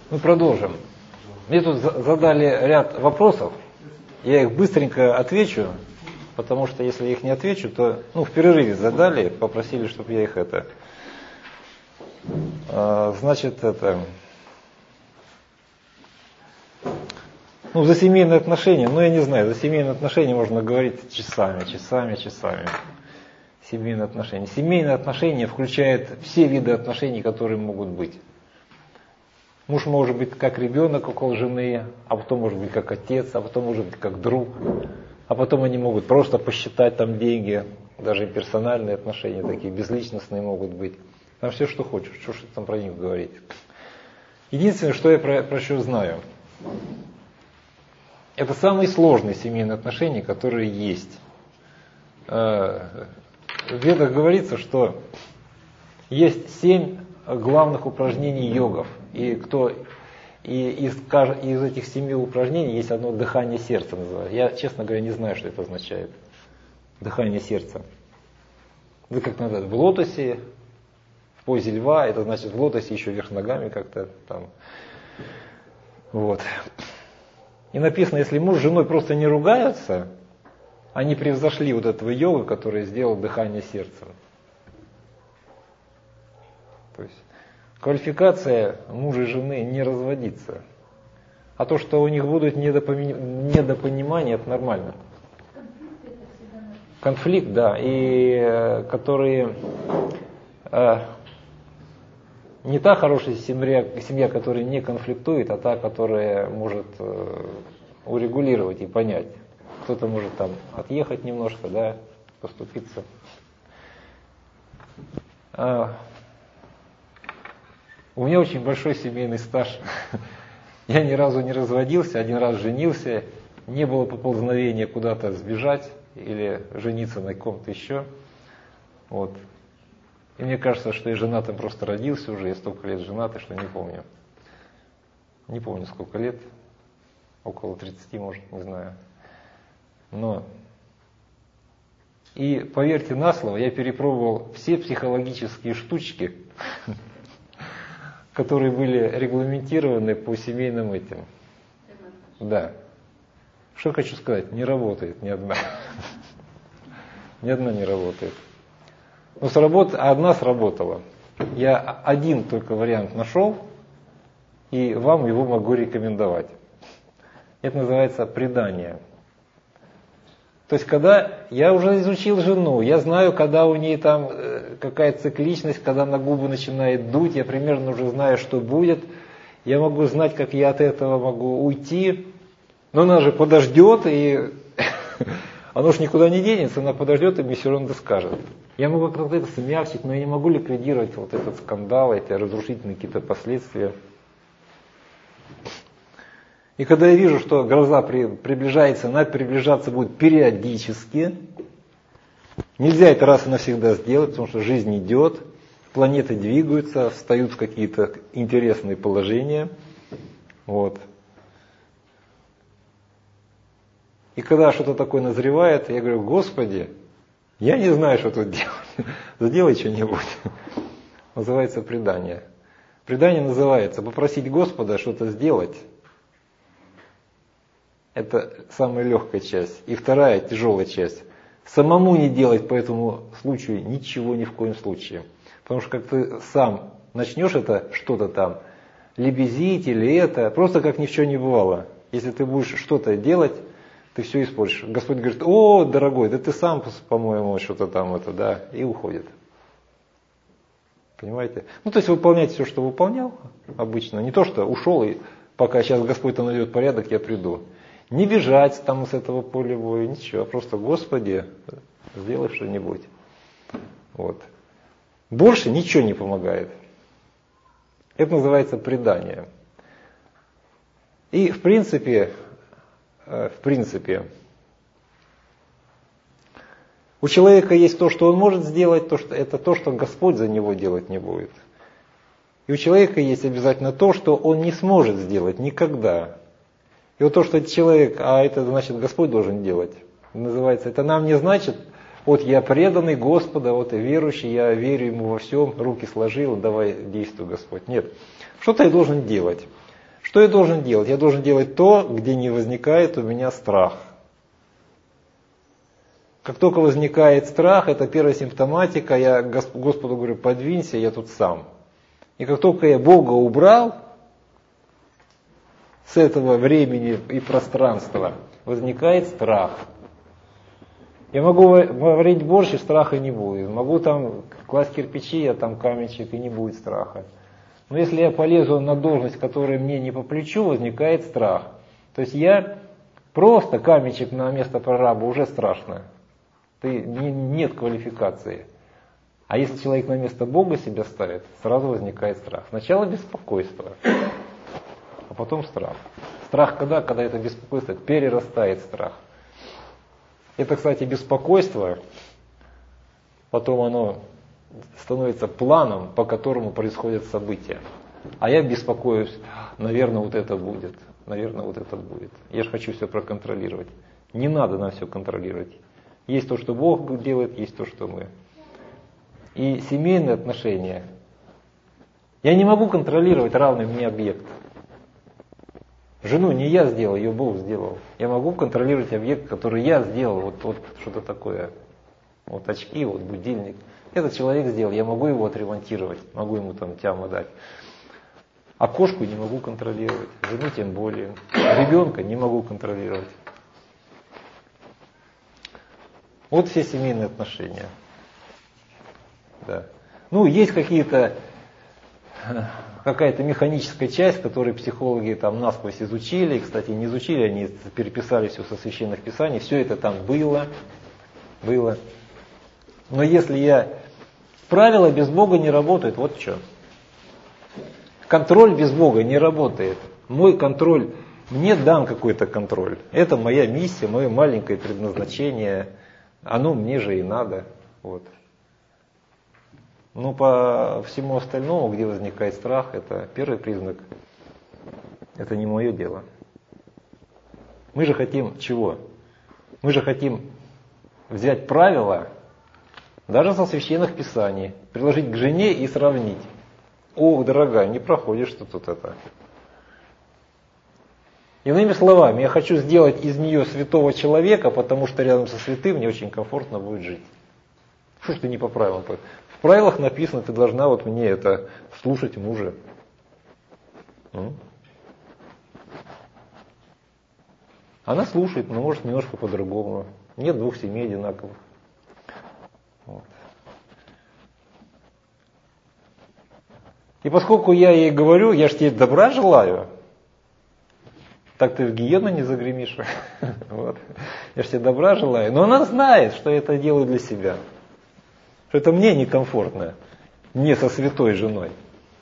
Мы продолжим. Мне тут задали ряд вопросов. Я их быстренько отвечу, потому что если я их не отвечу, то в перерыве задали, попросили, чтобы я их за семейные отношения, я не знаю, за семейные отношения можно говорить часами. Семейные отношения. Семейные отношения включают все виды отношений, которые могут быть. Муж может быть как ребенок около жены, а потом может быть как отец, а потом может быть как друг, а потом они могут просто посчитать там деньги, даже персональные отношения такие, безличностные могут быть. Там все, что хочешь, что там про них говорить. Единственное, что я про что знаю, это самые сложные семейные отношения, которые есть. В Ведах говорится, что есть 7 главных упражнений йогов. И из этих 7 упражнений есть одно дыхание сердца называется. Я, честно говоря, не знаю, что это означает. Дыхание сердца. Вы как надо в лотосе, в позе льва, это значит в лотосе еще вверх ногами как-то там. Вот. И написано, если муж с женой просто не ругаются, они превзошли вот этого йога, который сделал дыхание сердца. То есть квалификация мужа и жены не разводиться. А то, что у них будут недопонимания, это нормально. Конфликт, да. И которые не та хорошая семья, которая не конфликтует, а та, которая может урегулировать и понять. Кто-то может там отъехать немножко, да, поступиться. У меня очень большой семейный стаж. Я ни разу не разводился, один раз женился, не было поползновения куда-то сбежать или жениться на ком-то еще. Вот. И мне кажется, что я женатым просто родился уже, я столько лет женатый, что не помню. Не помню, сколько лет. Около 30, может, не знаю. И поверьте на слово, я перепробовал все психологические штучки, которые были регламентированы по семейным этим. Да. Что хочу сказать, не работает ни одна. Ни одна не работает. Одна сработала. Я один только вариант нашел, и вам его могу рекомендовать. Это называется предание. То есть, когда я уже изучил жену, я знаю, когда у нее там какая цикличность, когда на губы начинает дуть, я примерно уже знаю, что будет. Я могу знать, как я от этого могу уйти. Но она же подождет, и оно же никуда не денется, она подождет и мне все равно скажет. Я могу как-то это смягчить, но я не могу ликвидировать вот этот скандал, эти разрушительные какие-то последствия. И когда я вижу, что гроза приближается, она приближаться будет периодически, нельзя это раз и навсегда сделать, потому что жизнь идет, планеты двигаются, встают в какие-то интересные положения. Вот. И когда что-то такое назревает, я говорю: Господи, я не знаю, что тут делать. Сделай что-нибудь. Называется предание. Предание называется попросить Господа что-то сделать. Это самая легкая часть. И вторая, тяжелая часть. Самому не делать по этому случаю ничего ни в коем случае. Потому что как ты сам начнешь это что-то там лебезить или это, просто как ни в чем не бывало. Если ты будешь что-то делать, ты все испортишь. Господь говорит: о, дорогой, да ты сам, по-моему, что-то там это, да, и уходит. Понимаете? То есть выполнять все, что выполнял обычно. Не то, что ушел, и пока сейчас Господь там наведет порядок, я приду. Не бежать там с этого поля боя, ничего. Просто: Господи, сделай что-нибудь. Вот. Больше ничего не помогает. Это называется предание. И в принципе, у человека есть то, что он может сделать, это то, что Господь за него делать не будет. И у человека есть обязательно то, что он не сможет сделать никогда. И вот то, что человек, а это значит Господь должен делать, называется, это нам не значит: вот я преданный Господа, вот я верующий, я верю Ему во всем, руки сложил, давай действуй, Господь. Нет, что-то я должен делать. Что я должен делать? Я должен делать то, где не возникает у меня страх. Как только возникает страх, это первая симптоматика, я Господу говорю, подвинься, я тут сам. И как только я Бога убрал с этого времени и пространства, возникает страх. Я могу варить борщ, и страха не будет. Могу там класть кирпичи, а там каменчик, и не будет страха. Но если я полезу на должность, которая мне не по плечу, возникает страх. То есть я просто каменчик на место прораба уже страшно. Нет квалификации. А если человек на место Бога себя ставит, сразу возникает страх. Сначала беспокойство, а потом страх. Страх когда? Когда это беспокойство перерастает в страх. Это, кстати, беспокойство, потом оно становится планом, по которому происходят события. А я беспокоюсь, наверное, вот это будет, наверное, вот это будет. Я же хочу все проконтролировать. Не надо нам все контролировать. Есть то, что Бог делает, есть то, что мы. И семейные отношения. Я не могу контролировать равный мне объект. Жену не я сделал, ее Бог сделал. Я могу контролировать объект, который я сделал. Вот что-то такое. Вот очки, вот будильник. Этот человек сделал, я могу его отремонтировать, могу ему там тяму дать. А кошку не могу контролировать, жену тем более. Ребенка не могу контролировать. Вот все семейные отношения. Да. Ну, есть какая-то механическая часть, которую психологи там насквозь изучили. Кстати, не изучили, они переписали все со священных писаний. Все это там было. Но если правила без Бога не работают, вот что. Контроль без Бога не работает. Мой контроль, мне дан какой-то контроль. Это моя миссия, мое маленькое предназначение. Оно мне же и надо. Вот. Но по всему остальному, где возникает страх, это первый признак. Это не мое дело. Мы же хотим чего? Мы же хотим взять правила, даже со священных писаний, приложить к жене и сравнить. Ох, дорогая, не проходишь ты тут это. Иными словами, я хочу сделать из нее святого человека, потому что рядом со святым мне очень комфортно будет жить. Что ж ты не по правилам? В правилах написано, ты должна вот мне это слушать мужа. Она слушает, но может немножко по-другому. Нет двух семей одинаковых. Вот. И поскольку я ей говорю, я же тебе добра желаю, так ты в гиену не загремишь. Вот. Я же тебе добра желаю. Но она знает, что я это делаю для себя. Что это мне некомфортно. Не со святой женой.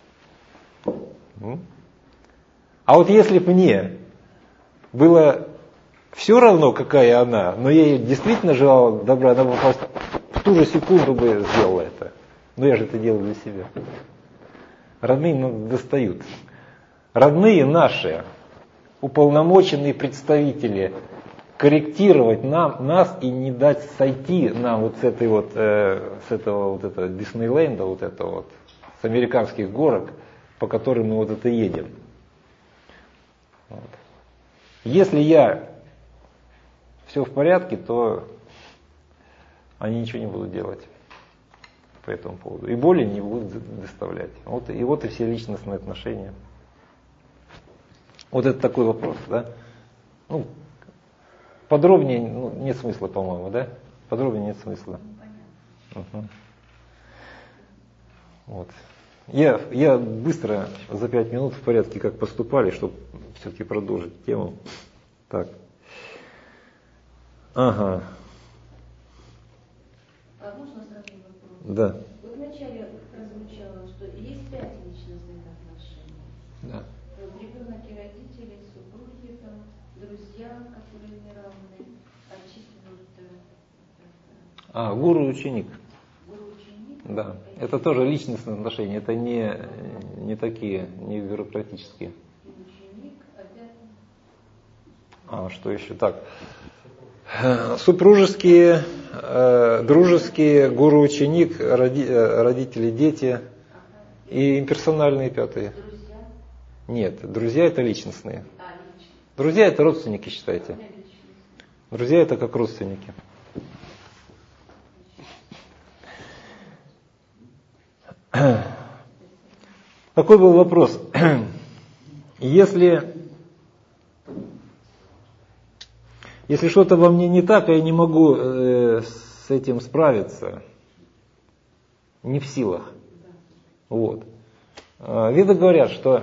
А вот если бы мне было все равно, какая она, но я ей действительно желал добра, она бы просто в ту же секунду бы сделала это. Но я же это делаю для себя. Родные нас достают. Родные наши, уполномоченные представители, корректировать нас и не дать сойти нам вот с этого Диснейленда, с американских горок, по которым мы вот это едем. Вот. Если все в порядке, то они ничего не будут делать по этому поводу. И боли не будут доставлять. Вот и все личностные отношения. Вот это такой вопрос, да? Подробнее нет смысла, по-моему, да? Подробнее нет смысла. Угу. Вот. Я быстро, за 5 минут в порядке, как поступали, чтобы все-таки продолжить тему. Так. Ага. А можно сразу вопрос? Да. Вот вначале прозвучало, что есть 5 личностных отношений. Да. Ребенок и родители, супруги, друзья, которые не равны, а четвертое. Гуру и ученик. Гуру и ученик? Да. Это тоже личностные отношения. Это не такие, не бюрократические. И ученик опять. Что еще? Так. Супружеские, дружеские, гуру-ученик, родители, дети и имперсональные 5. Нет, друзья это личностные. Личность. Друзья это родственники, считайте. Друзья это как родственники. Такой был вопрос. Если что-то во мне не так, я не могу с этим справиться, не в силах. Вот. Веды говорят, что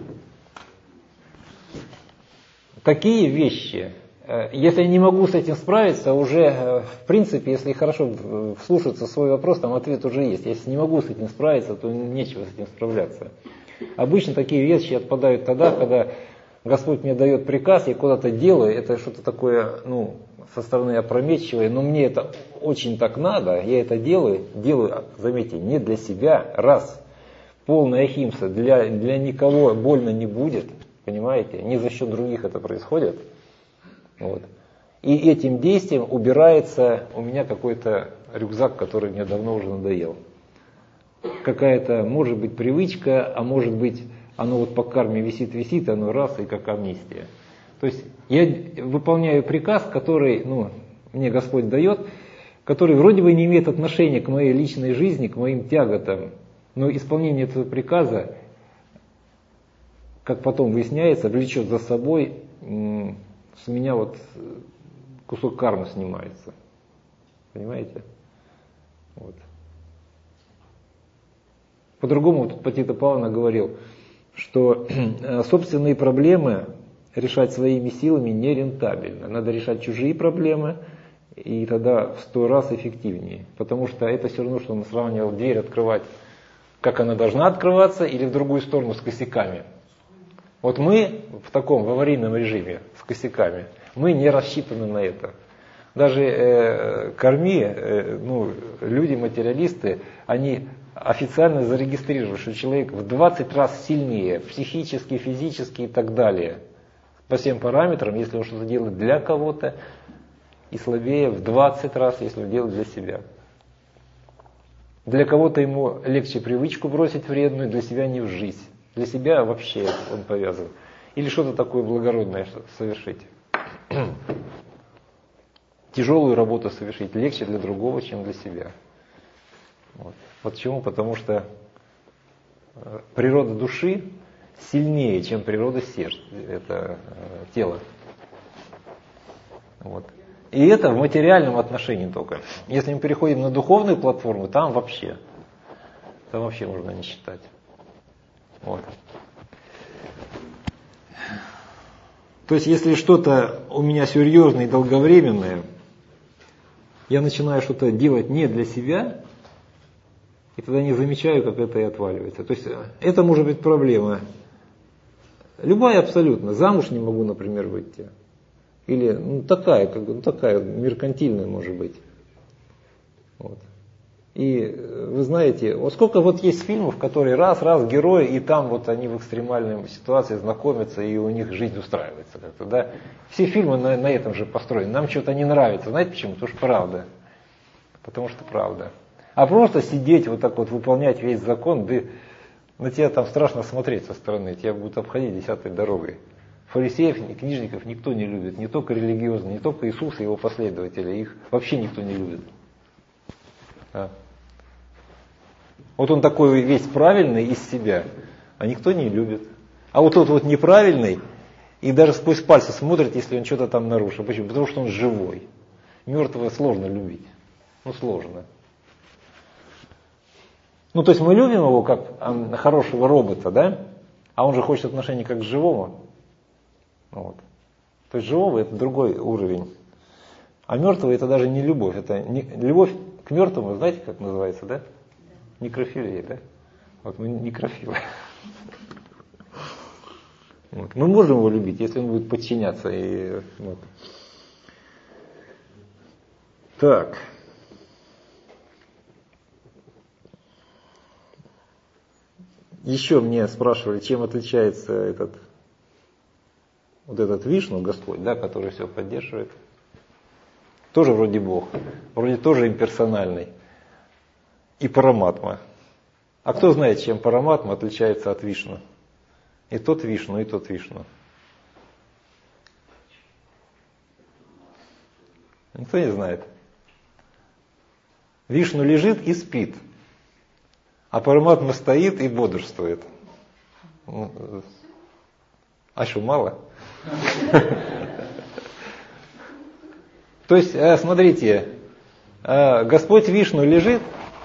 такие вещи, если я не могу с этим справиться, уже, в принципе, если хорошо вслушаться в свой вопрос, там ответ уже есть. Если не могу с этим справиться, то нечего с этим справляться. Обычно такие вещи отпадают тогда, когда Господь мне дает приказ, я куда-то делаю, это что-то такое, со стороны опрометчивое, но мне это очень так надо, я это делаю, заметьте, не для себя, раз, полная ахимса, для никого больно не будет, понимаете, не за счет других это происходит. Вот. И этим действием убирается у меня какой-то рюкзак, который мне давно уже надоел. Какая-то, может быть, привычка, а может быть, оно вот по карме висит, оно раз и как амнистия. То есть я выполняю приказ, который мне Господь дает, который вроде бы не имеет отношения к моей личной жизни, к моим тяготам, но исполнение этого приказа, как потом выясняется, влечет за собой, с меня вот кусок кармы снимается. Понимаете? Вот. По-другому вот Патита Павана говорил, что собственные проблемы решать своими силами нерентабельно. Надо решать чужие проблемы, и тогда в 100 раз эффективнее. Потому что это все равно, что он сравнивал дверь открывать, как она должна открываться, или в другую сторону с косяками. Вот мы в таком, в аварийном режиме, с косяками, мы не рассчитаны на это. Даже люди, материалисты, они официально зарегистрировали, что человек в 20 раз сильнее, психически, физически и так далее. По всем параметрам, если он что-то делает для кого-то, и слабее в 20 раз, если он делает для себя. Для кого-то ему легче привычку бросить вредную, для себя не в жизнь. Для себя вообще он повязан. Или что-то такое благородное совершить. Тяжелую работу совершить легче для другого, чем для себя. Вот почему? Потому что природа души сильнее, чем природа сердца, это тело. Вот. И это в материальном отношении только. Если мы переходим на духовную платформу, там вообще можно не считать. Вот. То есть, если что-то у меня серьезное и долговременное, я начинаю что-то делать не для себя, и тогда не замечаю, как это и отваливается. То есть, это может быть проблема. Любая абсолютно. Замуж не могу, например, выйти. Или такая меркантильная может быть. Вот. И вы знаете, вот сколько вот есть фильмов, которые раз герои, и там вот они в экстремальной ситуации знакомятся, и у них жизнь устраивается как-то, да. Все фильмы на этом же построены. Нам что-то не нравится. Знаете почему? Потому что правда. Потому что правда. А просто сидеть вот так вот, выполнять весь закон, да на тебя там страшно смотреть со стороны, тебя будут обходить десятой дорогой. Фарисеев и книжников никто не любит, не только религиозные, не только Иисус и его последователи, их вообще никто не любит. Да. Вот он такой весь правильный из себя, а никто не любит. А вот тот вот неправильный, и даже сквозь пальцы смотрит, если он что-то там нарушил. Почему? Потому что он живой. Мертвого сложно любить. Сложно. То есть мы любим его как хорошего робота, да? А он же хочет отношения как к живому. Вот. То есть живого это другой уровень. А мертвый это даже не любовь. Это любовь к мертвому, знаете, как называется, да? Некрофилия, да? Вот мы некрофилы. Вот. Мы можем его любить, если он будет подчиняться. Вот. Так. Еще мне спрашивали, чем отличается этот Вишну, Господь, да, который все поддерживает. Тоже вроде Бог, вроде тоже имперсональный. И Параматма. А кто знает, чем Параматма отличается от Вишну? И тот Вишну, и тот Вишну. Никто не знает. Вишну лежит и спит, а Параматма стоит и бодрствует. А что, мало? То есть, смотрите, Господь Вишну лежит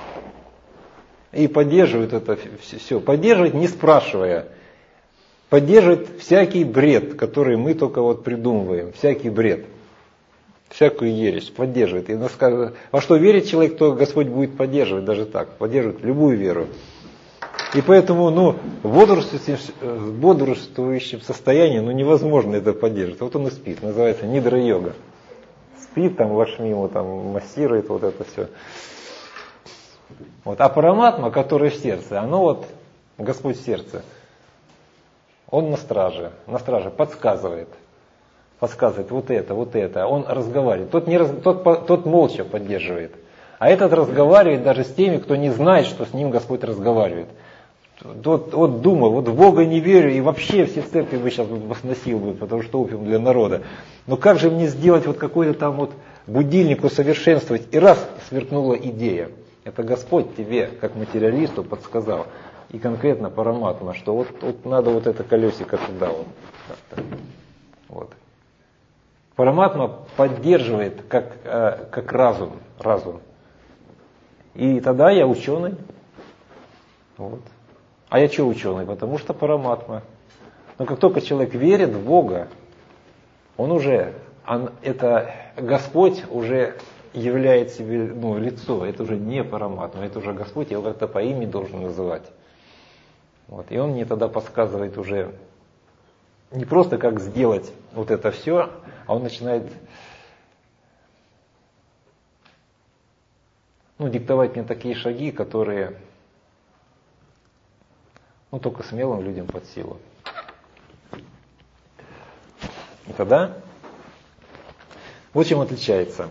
и поддерживает это все. Поддерживает, не спрашивая. Поддерживает всякий бред, который мы только вот придумываем. Всякий бред. Всякую ересь поддерживает. И во что верит человек, то Господь будет поддерживать даже так. Поддерживает любую веру. И поэтому, в бодрствующем состоянии, невозможно это поддерживать. Вот он и спит. Называется нидра-йога. Спит, там лакшми там массирует, вот это все. Вот. А Параматма, который в сердце, Господь в сердце, он на страже, подсказывает вот это, он разговаривает. Тот молча поддерживает, а этот разговаривает даже с теми, кто не знает, что с ним Господь разговаривает. Вот думал, вот в Бога не верю, и вообще все церкви бы сейчас возносил бы, потому что опиум для народа. Но как же мне сделать вот какой-то там вот будильник усовершенствовать? И раз, сверкнула идея. Это Господь тебе, как материалисту, подсказал. И конкретно Параматма, что вот надо вот это колесико туда вот. Параматма поддерживает как разум. И тогда я ученый. Вот. А я что ученый? Потому что Параматма. Но как только человек верит в Бога, это Господь уже являет себе лицо. Это уже не Параматма, это уже Господь, я его как-то по имени должен называть. Вот. И он мне тогда подсказывает уже не просто как сделать вот это все, а он начинает диктовать мне такие шаги, которые только смелым людям под силу. И тогда вот чем отличается.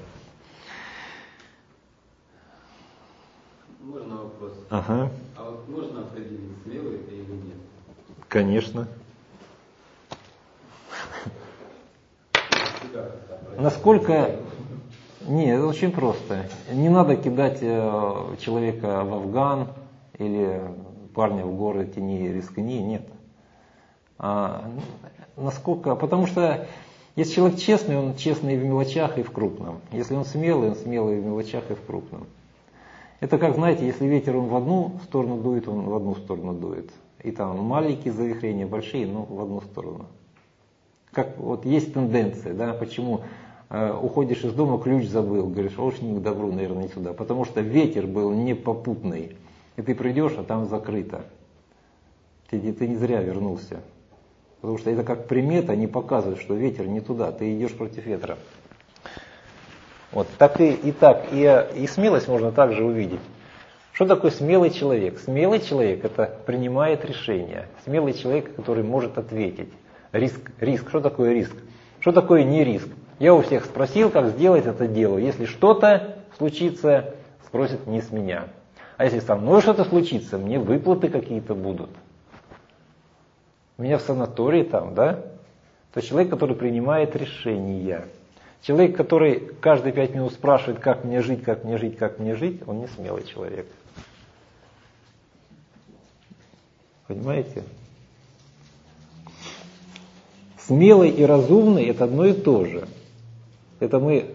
Можно вопрос? Ага. А вот можно определить, смелый это или нет? Конечно. Насколько... Нет, это очень просто. Не надо кидать человека в Афган или парня в горы тени рискни, нет. Насколько... Потому что если человек честный, он честный и в мелочах, и в крупном. Если он смелый в мелочах и в крупном. Это как, знаете, если ветер он в одну сторону дует, он в одну сторону дует. И там маленькие завихрения, большие, но в одну сторону. Как вот есть тенденция, да, почему уходишь из дома, ключ забыл, говоришь, уж не к добру, наверное, не сюда. Потому что ветер был не попутный. И ты придешь, а там закрыто. Ты не зря вернулся. Потому что это как примета, они показывают, что ветер не туда, ты идешь против ветра. Вот так и смелость можно также увидеть. Что такое смелый человек? Смелый человек это принимает решения. Смелый человек, который может ответить. Риск. Что такое риск? Что такое не риск? Я у всех спросил, как сделать это дело. Если что-то случится, спросят не с меня. А если со мной что-то случится, мне выплаты какие-то будут. У меня в санатории там, да? То есть человек, который принимает решения. Человек, который каждые 5 минут спрашивает, как мне жить, он не смелый человек. Понимаете? Смелый и разумный это одно и то же. Это мы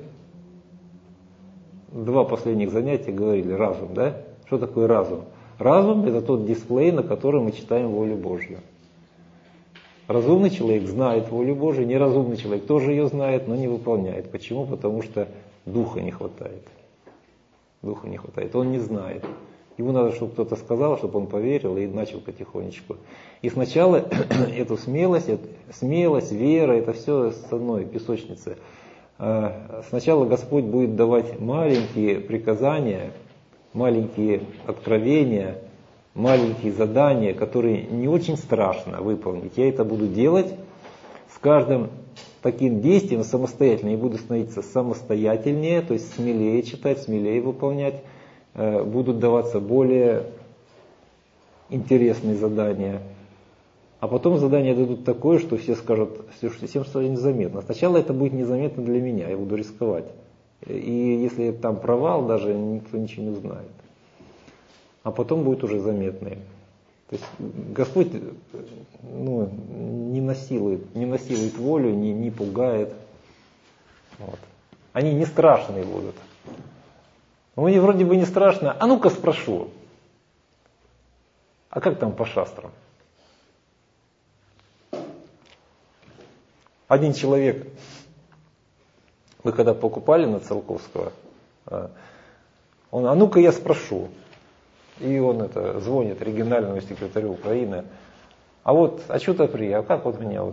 2 последних занятия говорили, разум, да? Что такое разум? Разум это тот дисплей, на котором мы читаем волю Божью. Разумный человек знает волю Божию, неразумный человек тоже ее знает, но не выполняет. Почему? Потому что духа не хватает. Духа не хватает, он не знает. Ему надо, чтобы кто-то сказал, чтобы он поверил и начал потихонечку. И сначала эту смелость, вера, это все с одной песочницы. Сначала Господь будет давать маленькие приказания, маленькие откровения, маленькие задания, которые не очень страшно выполнить. Я это буду делать с каждым таким действием самостоятельно. Я буду становиться самостоятельнее, то есть смелее читать, смелее выполнять. Будут даваться более интересные задания. А потом задание дадут такое, что все скажут, что всем станет незаметно. Сначала это будет незаметно для меня, я буду рисковать. И если там провал, даже никто ничего не узнает. А потом будет уже заметный. То есть Господь не насилует волю, не пугает. Вот. Они не страшные будут. Мне вроде бы не страшно. А ну-ка спрошу. А как там по шастрам? Один человек, вы когда покупали на Циолковского, он, а ну-ка я спрошу. И он звонит региональному секретарю Украины. А что-то а как вот меня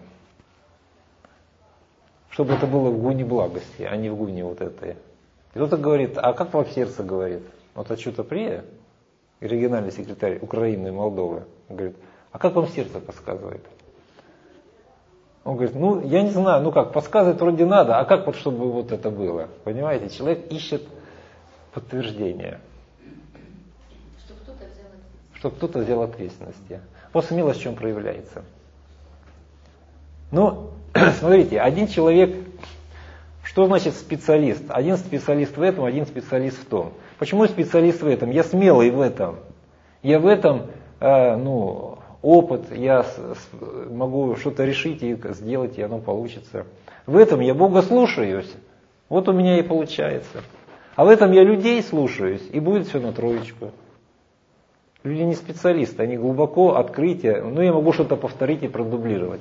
чтобы это было в гуне благости, а не в гуне вот этой. И кто-то говорит, а как вам сердце говорит? Вот что-то региональный секретарь Украины и Молдовы, говорит, а как вам сердце подсказывает? Он говорит, я не знаю, подсказывать вроде надо, а как чтобы вот это было? Понимаете, человек ищет подтверждение. Чтобы кто-то взял ответственность. Вот смелость в чем проявляется. Смотрите, один человек, что значит специалист? Один специалист в этом, один специалист в том. Почему я специалист в этом? Я смелый в этом. Я в этом, опыт, я могу что-то решить и сделать, и оно получится. В этом я Бога слушаюсь, вот у меня и получается. А в этом я людей слушаюсь, и будет все на троечку. Люди не специалисты, они глубоко открытие, я могу что-то повторить и продублировать.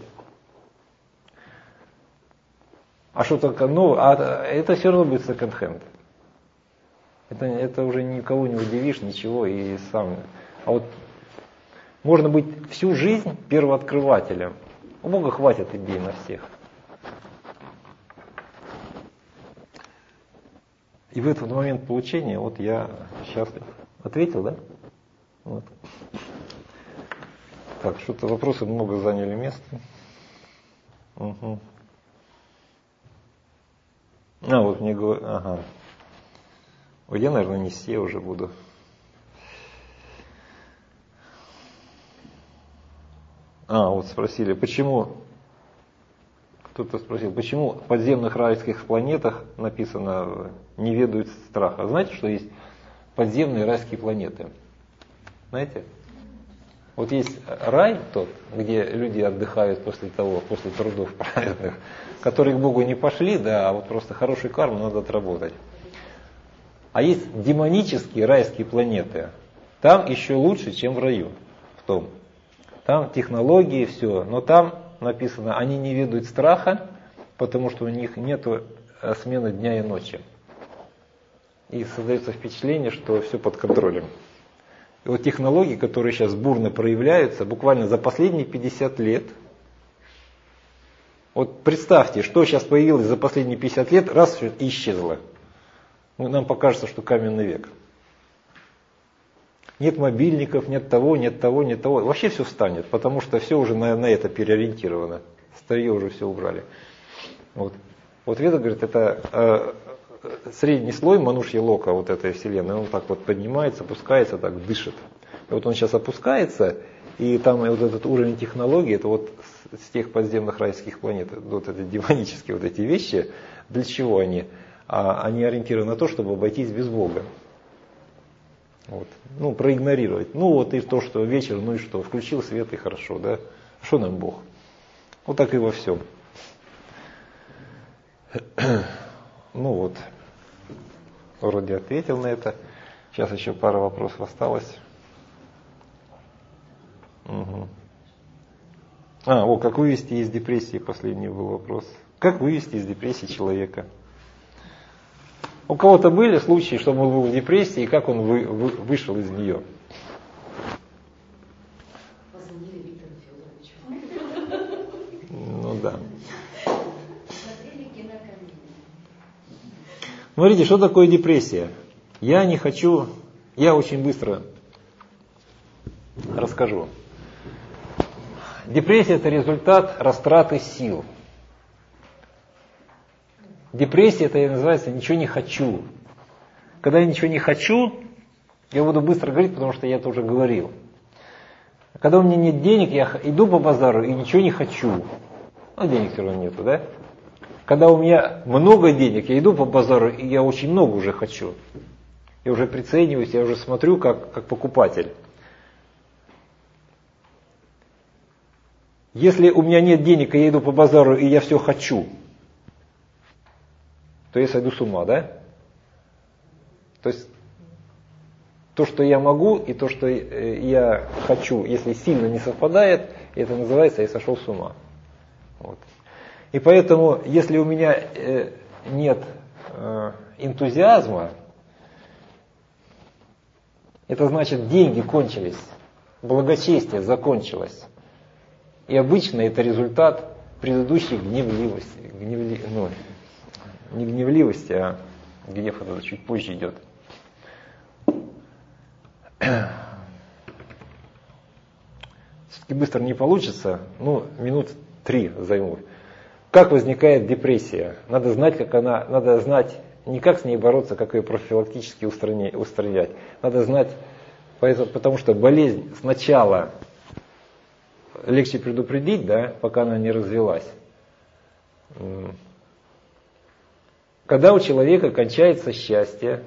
А что-то, это все равно будет секонд-хенд. Это уже никого не удивишь, ничего, и сам. А можно быть всю жизнь первооткрывателем. У Бога хватит идей на всех. И в этот момент получения, я счастлив. Ответил, да? Вот. Так, что-то вопросы много заняли место. Угу. Мне говорят, ага. Я, наверное, не все уже буду. Спросили, почему, кто-то спросил, почему в подземных райских планетах написано «не ведают страха». Знаете, что есть подземные райские планеты? Знаете? Есть рай тот, где люди отдыхают после трудов праведных, которые к Богу не пошли, да, а просто хорошую карму надо отработать. А есть демонические райские планеты. Там еще лучше, чем в раю. Там технологии, все. Но там написано, они не ведают страха, потому что у них нет смены дня и ночи. И создается впечатление, что все под контролем. И технологии, которые сейчас бурно проявляются, буквально за последние 50 лет. Представьте, что сейчас появилось за последние 50 лет, раз все исчезло. Нам покажется, что каменный век. Нет мобильников, нет того. Вообще все встанет, потому что все уже на это переориентировано. Старье уже все убрали. Веда говорит, это средний слой манушья лока этой вселенной, он так поднимается, опускается, так дышит. И он сейчас опускается, и там этот уровень технологий, это с тех подземных райских планет, эти демонические эти вещи, для чего они? Они ориентированы на то, чтобы обойтись без Бога. Проигнорировать. И то, что вечер, и что, включил свет и хорошо, да? Что нам Бог? Так и во всем. Вроде ответил на это. Сейчас еще пара вопросов осталось. Угу. Как вывести из депрессии, последний был вопрос. Как вывести из депрессии человека? У кого-то были случаи, что он был в депрессии, и как он вышел из нее? Позвонили Виктору Федоровичу. Да. Смотрите, что такое депрессия? Я очень быстро расскажу. Депрессия – это результат растраты сил. Депрессия, это называется «ничего не хочу». Когда я ничего не хочу, я буду быстро говорить, потому что я это уже говорил. Когда у меня нет денег, я иду по базару и ничего не хочу. Ну, денег все равно нету, да? Когда у меня много денег, я иду по базару и я очень много уже хочу. Я уже прицениваюсь, я уже смотрю как покупатель. Если у меня нет денег, и я иду по базару и я все хочу, то я сойду с ума, да? То есть то, что я могу, и то, что я хочу, если сильно не совпадает, это называется «я сошел с ума». Вот. И поэтому, если у меня нет энтузиазма, это значит, деньги кончились, благочестие закончилось. И обычно это результат предыдущей гневливости. Не гневливости, а гнев это чуть позже идет. Все-таки быстро не получится, минут 3 займу. Как возникает депрессия? Надо знать, надо знать не как с ней бороться, как ее профилактически устранять. Надо знать, потому что болезнь сначала легче предупредить, да, пока она не развилась. Когда у человека кончается счастье,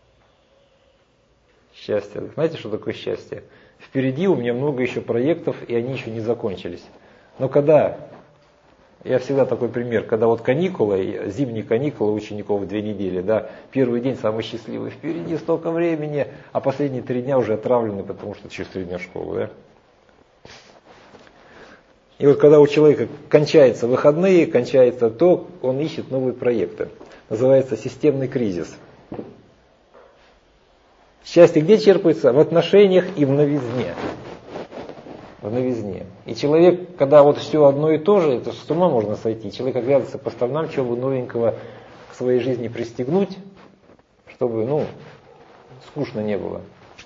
знаете, что такое счастье? Впереди у меня много еще проектов, и они еще не закончились. Но я всегда такой пример, когда вот каникулы, зимние каникулы учеников 2 недели, да, первый день самый счастливый, впереди столько времени, а последние 3 дня уже отравлены, потому что через 3 дня школы, да. И вот когда у человека кончаются выходные, кончается то, он ищет новые проекты. Называется системный кризис. Счастье где черпается? В отношениях и в новизне. В новизне. И человек, когда вот все одно и то же, это с ума можно сойти. Человек оглядывается по сторонам, чего бы новенького к своей жизни пристегнуть, чтобы, скучно не было.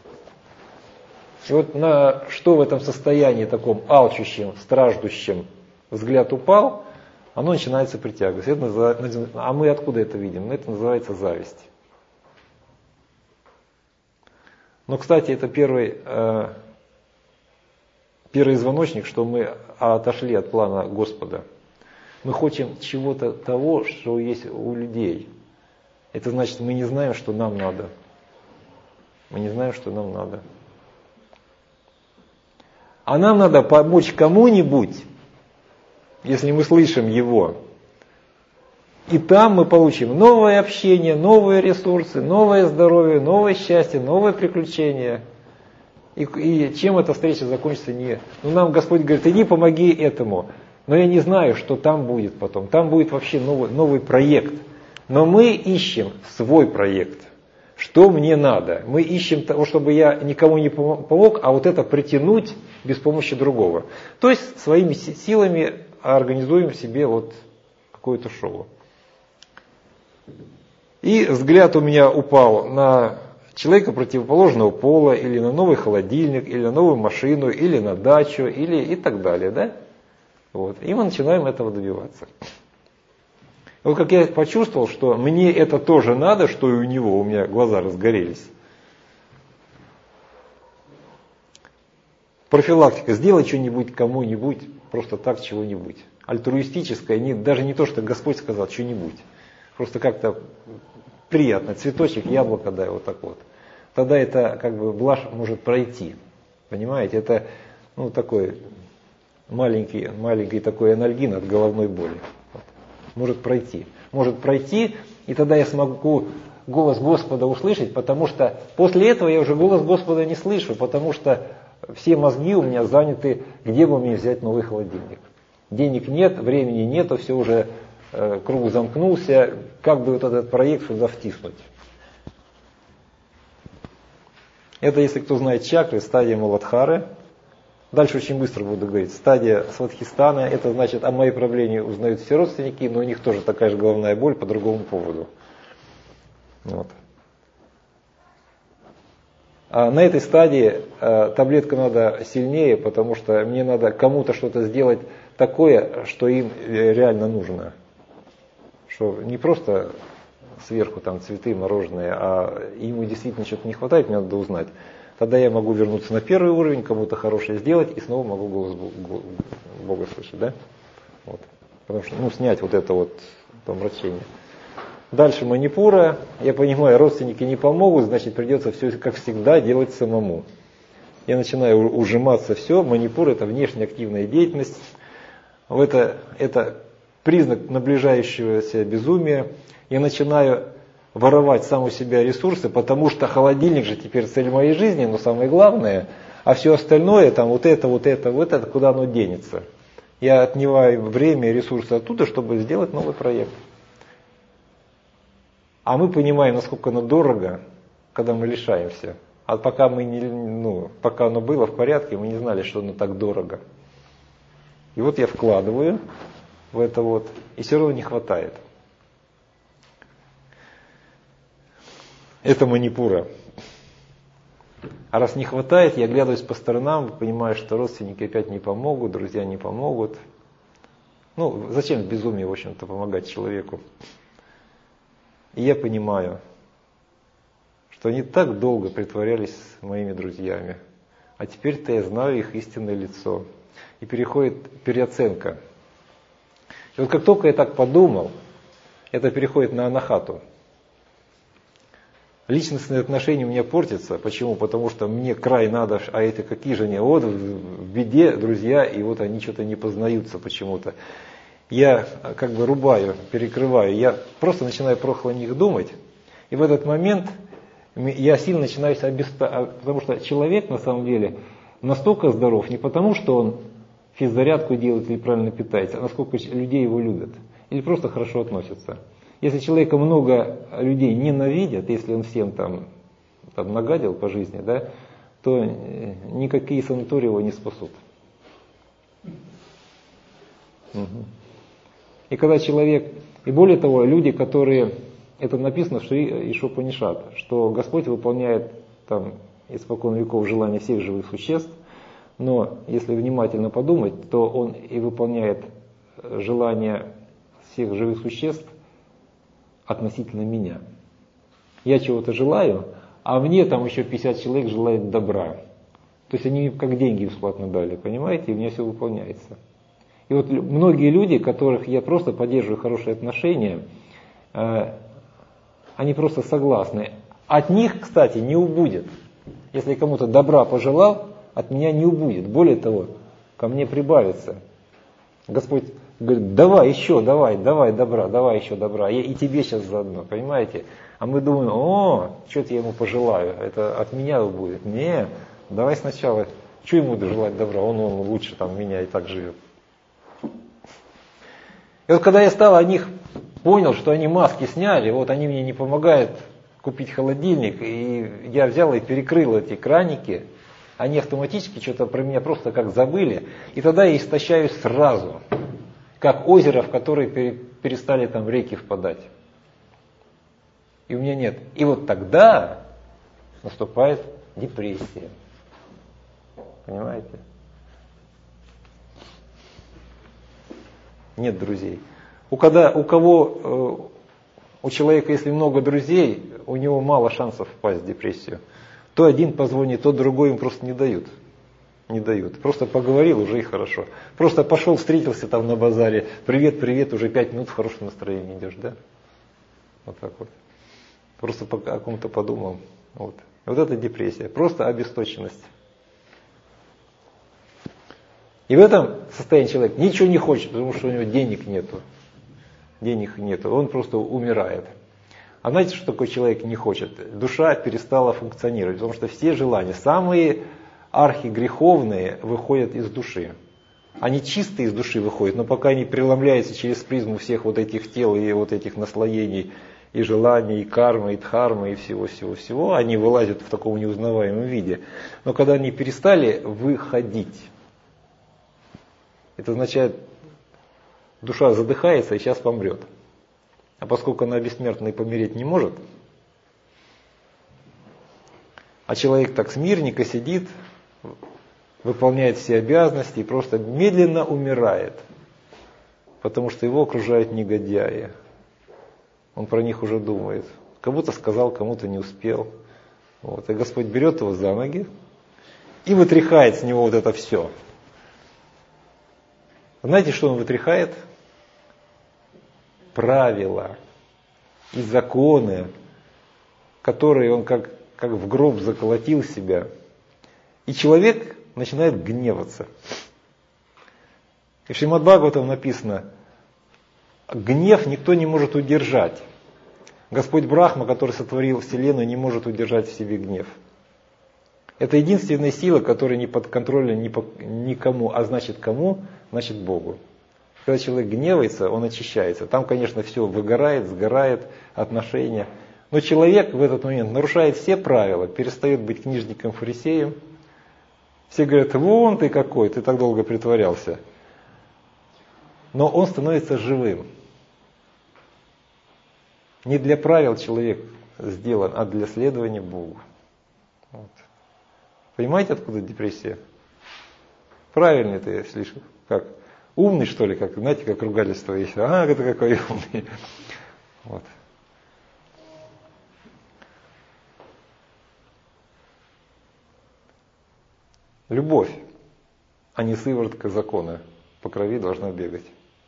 И вот на что в этом состоянии таком алчущем, страждущем взгляд упал, оно начинается притягивать. А мы откуда это видим? Это называется зависть. Но, кстати, это первый звоночник, что мы отошли от плана Господа. Мы хотим чего-то того, что есть у людей. Это значит, мы не знаем, что нам надо. Мы не знаем, что нам надо. А нам надо помочь кому-нибудь, если мы слышим его. И там мы получим новое общение, новые ресурсы, новое здоровье, новое счастье, новые приключения. И чем эта встреча закончится, нам Господь говорит, иди помоги этому. Но я не знаю, что там будет потом. Там будет вообще новый проект. Но мы ищем свой проект. Что мне надо? Мы ищем того, чтобы я никому не помог, а вот это притянуть без помощи другого. То есть своими силами организуем себе вот какое-то шоу. И взгляд у меня упал на человека противоположного пола, или на новый холодильник, или на новую машину, или на дачу, или и так далее. Да? Вот. И мы начинаем этого добиваться. И вот как я почувствовал, что мне это тоже надо, что и у него, у меня глаза разгорелись. Профилактика. Сделай что-нибудь кому-нибудь, просто так чего-нибудь. Альтруистическое, даже не то, что Господь сказал, что-нибудь. Просто как-то приятно. Цветочек, яблоко, да, вот так вот. Тогда это блажь может пройти. Понимаете? Это такой маленький такой анальгин от головной боли. Вот. Может пройти, и тогда я смогу голос Господа услышать, потому что после этого я уже голос Господа не слышу, потому что все мозги у меня заняты, где бы мне взять новый холодильник. Денег нет, времени нету, все уже круг замкнулся, как бы вот этот проект сюда втиснуть. Это, если кто знает чакры, стадия Муладхары. Дальше очень быстро буду говорить. Стадия Свадхистана, это значит, о моей проблеме узнают все родственники, но у них тоже такая же головная боль по другому поводу. Вот. А на этой стадии таблетка надо сильнее, потому что мне надо кому-то что-то сделать такое, что им реально нужно. Что не просто сверху там цветы, мороженое, а ему действительно что-то не хватает, мне надо узнать. Тогда я могу вернуться на первый уровень, кому-то хорошее сделать, и снова могу голос Бога слышать, да? Вот. Потому что, снять вот это вот помрачение. Дальше манипура. Я понимаю, родственники не помогут, значит, придется все, как всегда, делать самому. Я начинаю ужиматься, все. Манипура — это внешняя активная деятельность. Это признак наближающегося безумия. Я начинаю воровать сам у себя ресурсы, потому что холодильник же теперь цель моей жизни, но самое главное, а все остальное, там вот это, куда оно денется. Я отнимаю время и ресурсы оттуда, чтобы сделать новый проект. А мы понимаем, насколько оно дорого, когда мы лишаемся. А пока пока оно было в порядке, мы не знали, что оно так дорого. И вот я вкладываю в это вот, и все равно не хватает. Это манипура. А раз не хватает, я оглядываюсь по сторонам, понимаю, что родственники опять не помогут, друзья не помогут. Зачем в безумии, в общем-то, помогать человеку? И я понимаю, что они так долго притворялись моими друзьями, а теперь-то я знаю их истинное лицо. И переходит переоценка. И вот как только я так подумал, это переходит на анахату. Личностные отношения у меня портятся. Почему? Потому что мне край надо, а это какие же они? Вот в беде друзья, и вот они что-то не познаются почему-то. Я как бы рубаю, перекрываю, я просто начинаю плохо о них думать. И в этот момент я сильно начинаю потому что человек на самом деле настолько здоров не потому, что он физзарядку делает или правильно питается, а насколько людей его любят или просто хорошо относятся. Если человека много людей ненавидят, если он всем там нагадил по жизни, да, то никакие санатории его не спасут. И когда человек, и более того, люди, которые, это написано в Шри Ишупанишад, что Господь выполняет испокон веков желания всех живых существ, но если внимательно подумать, то Он и выполняет желания всех живых существ относительно меня. Я чего-то желаю, а мне там еще 50 человек желают добра. То есть они как деньги бесплатно дали, понимаете, и у меня все выполняется. И вот многие люди, которых я просто поддерживаю хорошие отношения, они просто согласны. От них, кстати, не убудет. Если я кому-то добра пожелал, от меня не убудет. Более того, ко мне прибавится. Господь говорит, давай еще, давай добра, давай еще добра. И тебе сейчас заодно, понимаете? А мы думаем, что-то я ему пожелаю, это от меня будет. Не, давай сначала, что ему желать добра, он лучше меня и так живет. И вот когда я стал о них, понял, что они маски сняли, вот они мне не помогают купить холодильник, и я взял и перекрыл эти краники, они автоматически что-то про меня просто как забыли, и тогда я истощаюсь сразу, как озеро, в которое перестали реки впадать. И у меня нет. И вот тогда наступает депрессия. Понимаете? Нет друзей. У человека, если много друзей, у него мало шансов впасть в депрессию. То один позвонит, то другой им просто не дают. Не дают. Просто поговорил, уже и хорошо. Просто пошел, встретился на базаре. Привет, уже 5 минут в хорошем настроении идешь, да? Вот так вот. Просто о ком-то подумал. Вот это депрессия. Просто обесточенность. И в этом состоянии человек ничего не хочет, потому что у него денег нету. Он просто умирает. А знаете, что такое человек не хочет? Душа перестала функционировать, потому что все желания, самые архигреховные, выходят из души. Они чистые из души выходят, но пока они преломляются через призму всех вот этих тел и вот этих наслоений, и желаний, и кармы, и дхармы, и всего-всего-всего, они вылазят в таком неузнаваемом виде. Но когда они перестали выходить, это означает, душа задыхается и сейчас помрет. А поскольку она бессмертна и помереть не может, а человек так смирненько сидит, выполняет все обязанности и просто медленно умирает, потому что его окружают негодяи. Он про них уже думает. Кому-то сказал, кому-то не успел. Вот, и Господь берет его за ноги и вытряхает с него вот это все. Знаете, что он вытряхает? Правила и законы, которые он как в гроб заколотил себя. И человек начинает гневаться. И в Шримад Бхагаватам написано, гнев никто не может удержать. Господь Брахма, который сотворил Вселенную, не может удержать в себе гнев. Это единственная сила, которая не подконтрольна никому, а значит кому? Значит Богу. Когда человек гневается, он очищается. Там, конечно, все выгорает, сгорает, отношения. Но человек в этот момент нарушает все правила, перестает быть книжником-фарисеем. Все говорят, вон ты какой, ты так долго притворялся. Но он становится живым. Не для правил человек сделан, а для следования Богу. Вот. Понимаете, откуда депрессия? Правильно это я слышу. Как? Умный, что ли? Как, знаете, как ругательство есть. А, это какой умный. Вот. Любовь, а не сыворотка закона. По крови должна бегать.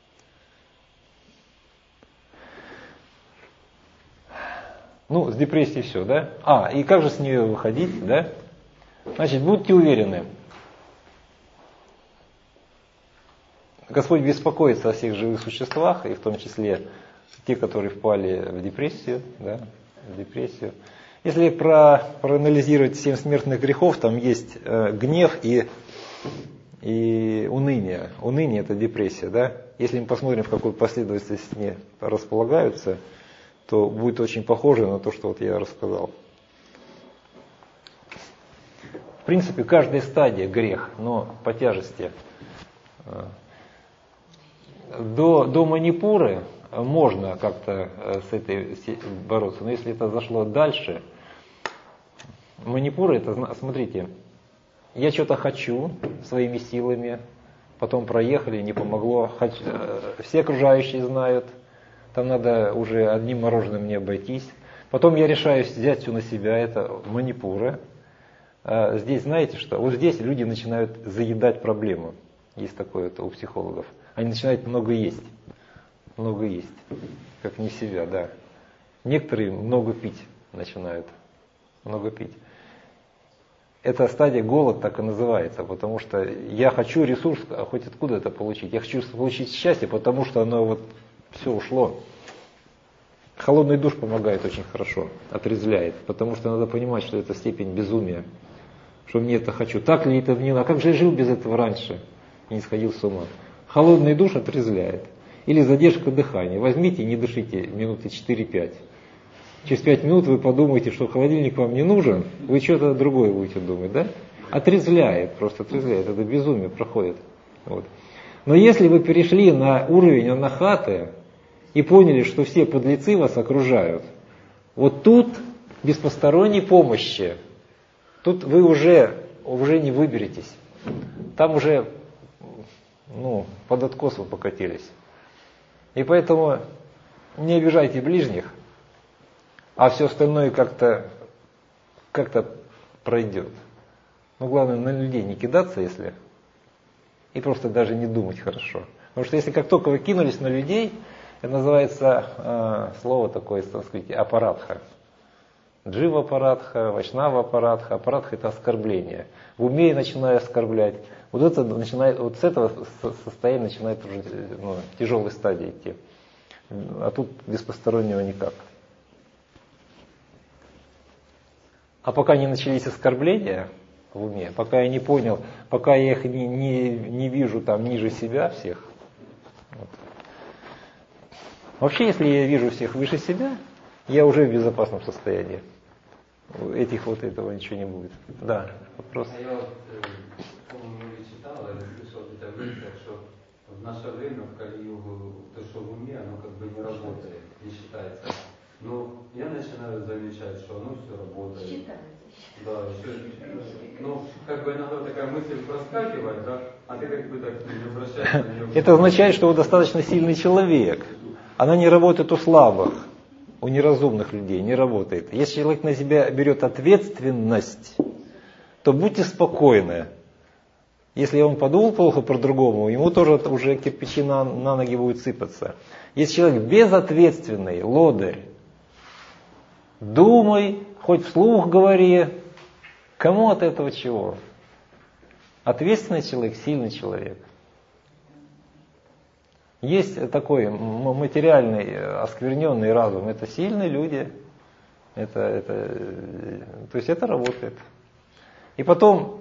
Ну, с депрессией все, да? И как же с нее выходить, да? Значит, будьте уверены. Господь беспокоится о всех живых существах, и в том числе те, которые впали в депрессию, да, в депрессию. Если проанализировать 7 смертных грехов, там есть гнев и уныние. Уныние – это депрессия, да? Если мы посмотрим, в какой последовательности они располагаются, то будет очень похоже на то, что вот я рассказал. В принципе, каждая стадия грех, но по тяжести. До манипуры можно как-то с этой бороться, но если это зашло дальше, манипура это, смотрите, я что-то хочу своими силами, потом проехали, не помогло, все окружающие знают, там надо уже одним мороженым не обойтись. Потом я решаю взять все на себя, это манипура. Здесь знаете что? Вот здесь люди начинают заедать проблему. Есть такое у психологов. Они начинают много есть, как не себя, да. Некоторые много пить начинают, много пить. Эта стадия голод так и называется, потому что я хочу ресурс, хоть откуда это получить. Я хочу получить счастье, потому что оно вот все ушло. Холодный душ помогает очень хорошо, отрезвляет, потому что надо понимать, что это степень безумия, что мне это хочу. Так ли это мне? А как же я жил без этого раньше и не сходил с ума? Холодный душ отрезвляет. Или задержка дыхания. Возьмите и не дышите минуты 4-5. Через 5 минут вы подумаете, что холодильник вам не нужен, вы что-то другое будете думать, да? Отрезвляет, просто отрезвляет. Это безумие проходит. Вот. Но если вы перешли на уровень анахаты и поняли, что все подлецы вас окружают, вот тут без посторонней помощи, тут вы уже не выберетесь. Там уже под откос вы покатились. И поэтому не обижайте ближних, а все остальное как-то пройдет. Но главное на людей не кидаться, если, и просто даже не думать хорошо. Потому что если как только вы кинулись на людей, это называется слово такое из санскрити апарадха. Джива апарадха, вайшнава апарадха. Апарадха — это оскорбление. В уме я начинаю оскорблять. Вот с этого состояния начинает уже тяжелой стадии идти. А тут без постороннего никак. А пока не начались оскорбления в уме, пока я не понял, пока я их не вижу там ниже себя всех. Вот. Вообще, если я вижу всех выше себя, я уже в безопасном состоянии. Этого ничего не будет. Да, вопрос. А я по-моему, читал или слышал где-то в лекциях, что в наше время, в Кали-югу, то, что в уме, оно как бы не работает, не считается. Но я начинаю замечать, что оно все работает. Считается. Да, как бы иногда такая мысль проскакивает, да, а ты как бы так не обращаешься на нее. Это означает, что вы достаточно сильный человек. Она не работает у слабых. у неразумных людей не работает. Если человек на себя берет ответственность, то будьте спокойны. Если он подумал плохо про другого, ему тоже уже кирпичи на ноги будут сыпаться. Если человек безответственный, лодырь, думай, хоть вслух говори, кому от этого чего? Ответственный человек, сильный человек. Есть такой материальный, оскверненный разум. Это сильные люди. То есть это работает. И потом,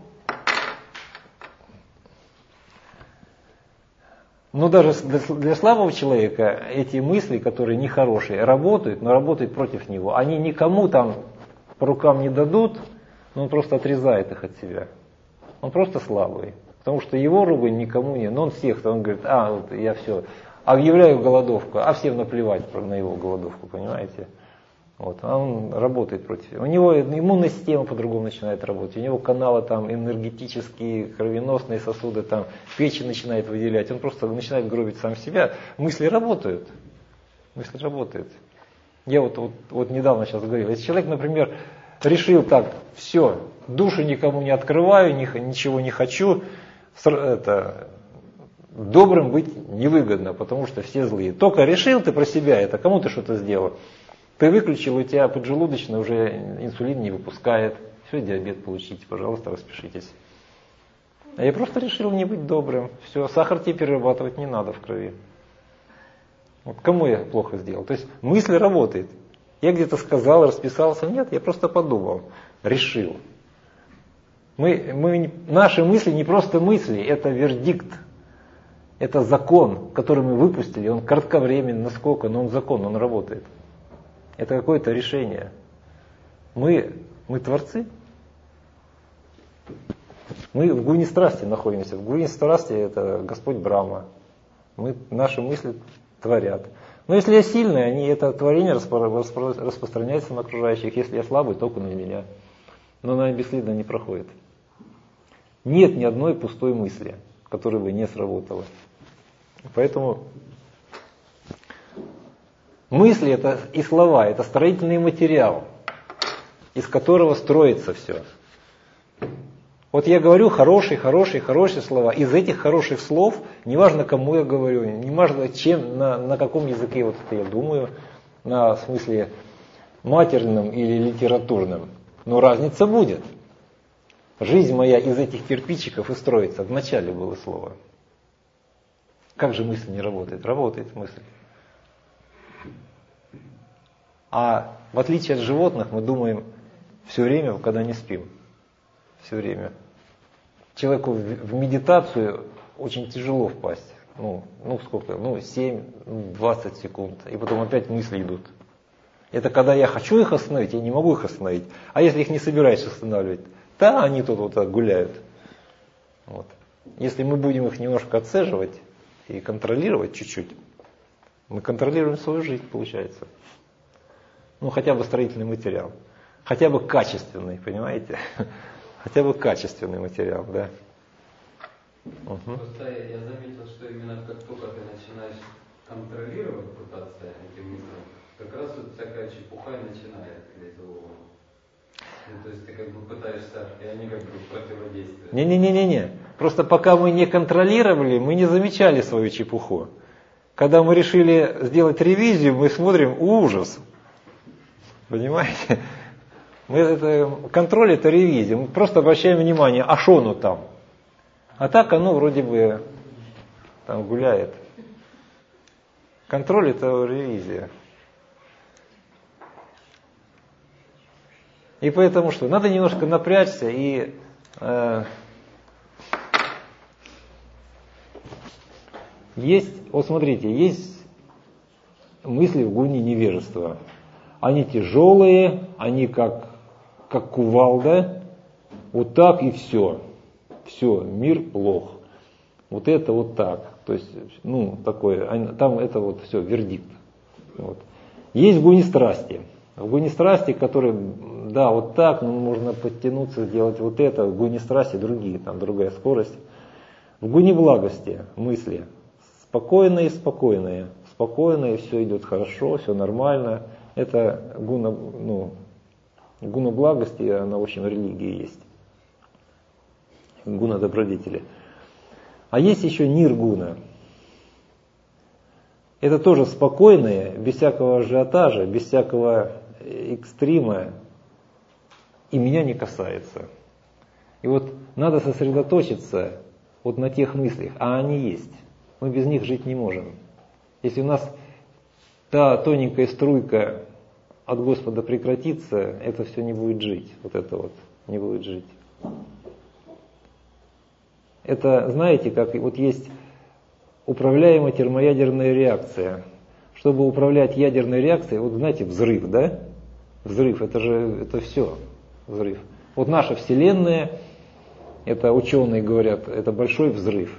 даже для слабого человека эти мысли, которые нехорошие, работают, но работают против него. Они никому там по рукам не дадут, но он просто отрезает их от себя. Он просто слабый. Потому что его ругань никому не, но он всех, он говорит, вот я все, объявляю голодовку, а всем наплевать на его голодовку, понимаете? А он работает против. У него иммунная система по-другому начинает работать, у него каналы там энергетические, кровеносные сосуды, там печень начинает выделять, он просто начинает гробить сам себя. Мысли работают. Я вот недавно сейчас говорил, если человек, например, решил так, все, душу никому не открываю, ничего не хочу, добрым быть невыгодно, потому что все злые. Только решил ты про себя это, кому ты что-то сделал. Ты выключил, у тебя поджелудочная уже инсулин не выпускает. Все, диабет получите, пожалуйста, распишитесь. А я просто решил не быть добрым. Все, сахар тебе перерабатывать не надо в крови. Кому я плохо сделал? То есть мысль работает. Я где-то сказал, расписался. Нет, я просто подумал, решил. Наши мысли не просто мысли, это вердикт. Это закон, который мы выпустили. Он кратковременный, насколько, но он закон, он работает. Это какое-то решение. Мы творцы. Мы в гуне страсти находимся. В гуне страсти это Господь Брахма. Наши мысли творят. Но если я сильный, это творение распространяется на окружающих. Если я слабый, только на меня. Но она бесследно не проходит. Нет ни одной пустой мысли, которая бы не сработала. Поэтому мысли это и слова, это строительный материал, из которого строится все. Вот я говорю хорошие слова. Из этих хороших слов, неважно кому я говорю, неважно чем, на каком языке я думаю, в смысле матерном или литературном, но разница будет. Жизнь моя из этих кирпичиков и строится. Вначале было слово. Как же мысль не работает? Работает мысль. А в отличие от животных, мы думаем все время, когда не спим. Все время. Человеку в медитацию очень тяжело впасть. 7-20 секунд. И потом опять мысли идут. Это когда я хочу их остановить, я не могу их остановить. А если их не собираешься останавливать, они тут гуляют. Если мы будем их немножко отцеживать и контролировать чуть-чуть, мы контролируем свою жизнь, получается. Хотя бы строительный материал. Хотя бы качественный, понимаете? Хотя бы качественный материал, да. Просто я заметил, что именно как только ты начинаешь контролировать, пытаться эти мысли, как раз всякая чепуха начинает лезть в голову. То есть ты пытаешься, и они противодействуют. Не. Просто пока мы не контролировали, мы не замечали свою чепуху. Когда мы решили сделать ревизию, мы смотрим ужас. Понимаете? Контроль это ревизия. Мы просто обращаем внимание, а что оно там? А так оно вроде бы там гуляет. Контроль это ревизия. И поэтому что? Надо немножко напрячься и смотрите, есть мысли в гуне невежества. Они тяжелые, они как кувалда, вот так и все. Все, мир плох. Вот это вот так. То есть, такое, там это все, вердикт. Есть в гуне страсти. В гуне страсти, которые, вот так, но можно подтянуться, сделать вот это. В гуне страсти другие, там другая скорость. В гуне благости мысли. Спокойные, все идет хорошо, все нормально. Это гуна, гуна благости, она в общем в религии есть. Гуна добродетели. А есть еще ниргуна. Это тоже спокойные, без всякого ажиотажа, без всякого экстрима, и меня не касается. И вот надо сосредоточиться вот на тех мыслях, а они есть. Мы без них жить не можем. Если у нас та тоненькая струйка от Господа прекратится, это все не будет жить. Вот это вот не будет жить. Это, знаете, как вот есть управляемая термоядерная реакция. Чтобы управлять ядерной реакцией, вот знаете, взрыв, да? Взрыв, это все взрыв. Вот наша Вселенная, это ученые говорят, это большой взрыв.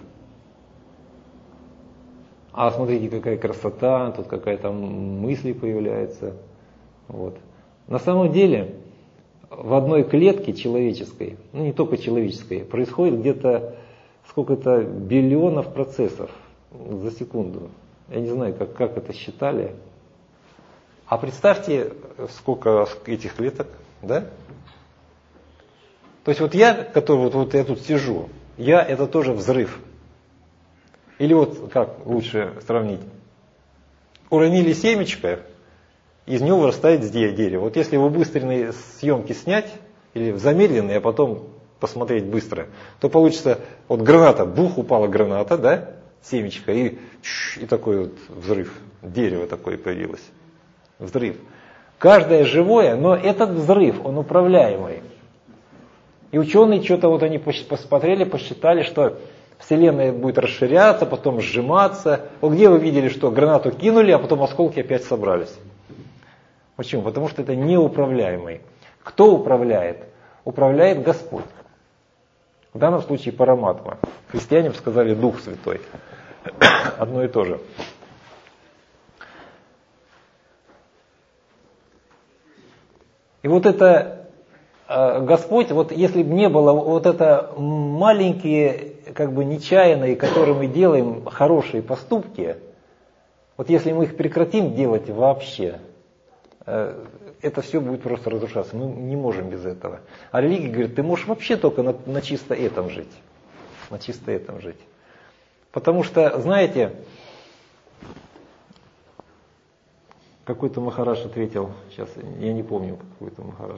А смотрите, какая красота, тут какая-то мысль появляется. Вот. На самом деле, в одной клетке человеческой, не только человеческой, происходит где-то сколько-то биллионов процессов за секунду. Я не знаю, как это считали. А представьте, сколько этих клеток, да? То есть вот я, который вот я тут сижу, я это тоже взрыв. Или вот как лучше сравнить? Уронили семечко, из него вырастает дерево. Вот если его в быстрой съемке снять, или в замедленной, а потом посмотреть быстро, то получится, вот граната, бух, упала граната, да, семечко, и такой вот взрыв, дерево такое появилось. Взрыв. Каждое живое, но этот взрыв, он управляемый. И ученые что-то вот они посмотрели, посчитали, что Вселенная будет расширяться, потом сжиматься. Вот где вы видели, что гранату кинули, а потом осколки опять собрались? Почему? Потому что это неуправляемый. Кто управляет? Управляет Господь. В данном случае Параматма. Христиане бы сказали Дух Святой. Одно и то же. И вот это Господь, вот если бы не было вот это маленькие, как бы нечаянные, которые мы делаем, хорошие поступки, вот если мы их прекратим делать вообще, это все будет просто разрушаться. Мы не можем без этого. А религия говорит, ты можешь вообще только на чисто этом жить. На чисто этом жить. Потому что, знаете, какой-то Махарадж ответил, сейчас я не помню, какой-то Махарадж.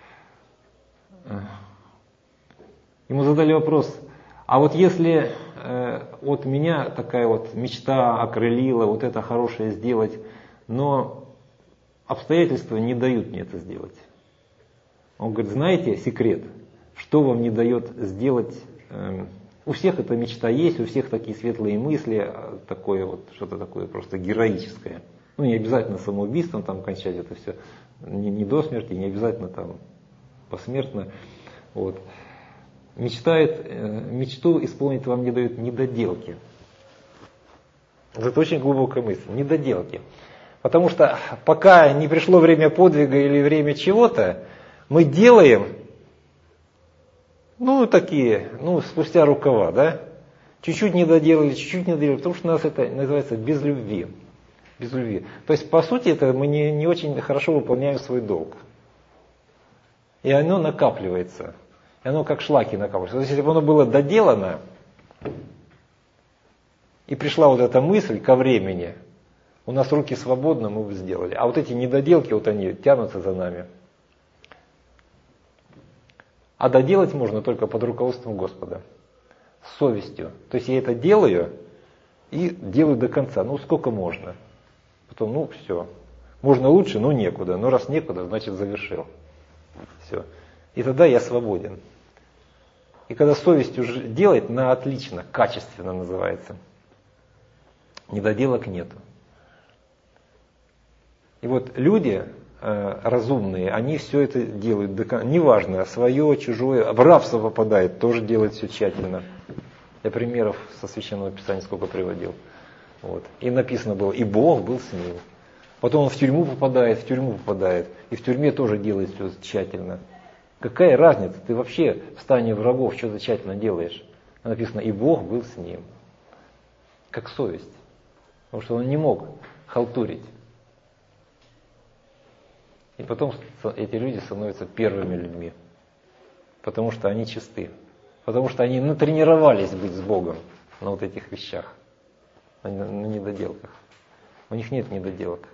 Ему задали вопрос, а вот если вот меня такая вот мечта окрылила, вот это хорошее сделать, но обстоятельства не дают мне это сделать. Он говорит, знаете секрет, что вам не дает сделать? У всех эта мечта есть, у всех такие светлые мысли, такое вот, что-то такое просто героическое. Ну, не обязательно самоубийством там кончать это все, не до смерти, не обязательно там посмертно. Вот. Мечту исполнить вам не дают недоделки. Это очень глубокая мысль, недоделки. Потому что пока не пришло время подвига или время чего-то, мы делаем, такие, спустя рукава, да? Чуть-чуть не доделали, потому что у нас это называется без любви. Без любви. То есть, по сути, это мы не очень хорошо выполняем свой долг. И оно накапливается. И оно как шлаки накапливается. То есть, если бы оно было доделано, и пришла вот эта мысль ко времени, у нас руки свободны, мы бы сделали. А вот эти недоделки, вот они тянутся за нами. А доделать можно только под руководством Господа. С совестью. То есть я это делаю и делаю до конца. Сколько можно. Потом, все. Можно лучше, но некуда. Но раз некуда, значит завершил. Все. И тогда я свободен. И когда совестью делать на отлично, качественно называется, недоделок нету. И вот люди разумные, они все это делают, неважно, свое, чужое, в рабство попадает, тоже делают все тщательно. Я примеров со Священного Писания сколько приводил. Вот. И написано было, и Бог был с ним. Потом он в тюрьму попадает, и в тюрьме тоже делает все тщательно. Какая разница, ты вообще в стане врагов что-то тщательно делаешь. Написано, и Бог был с ним. Как совесть. Потому что он не мог халтурить. И потом эти люди становятся первыми людьми. Потому что они чисты. Потому что они натренировались быть с Богом на вот этих вещах. На недоделках. У них нет недоделок.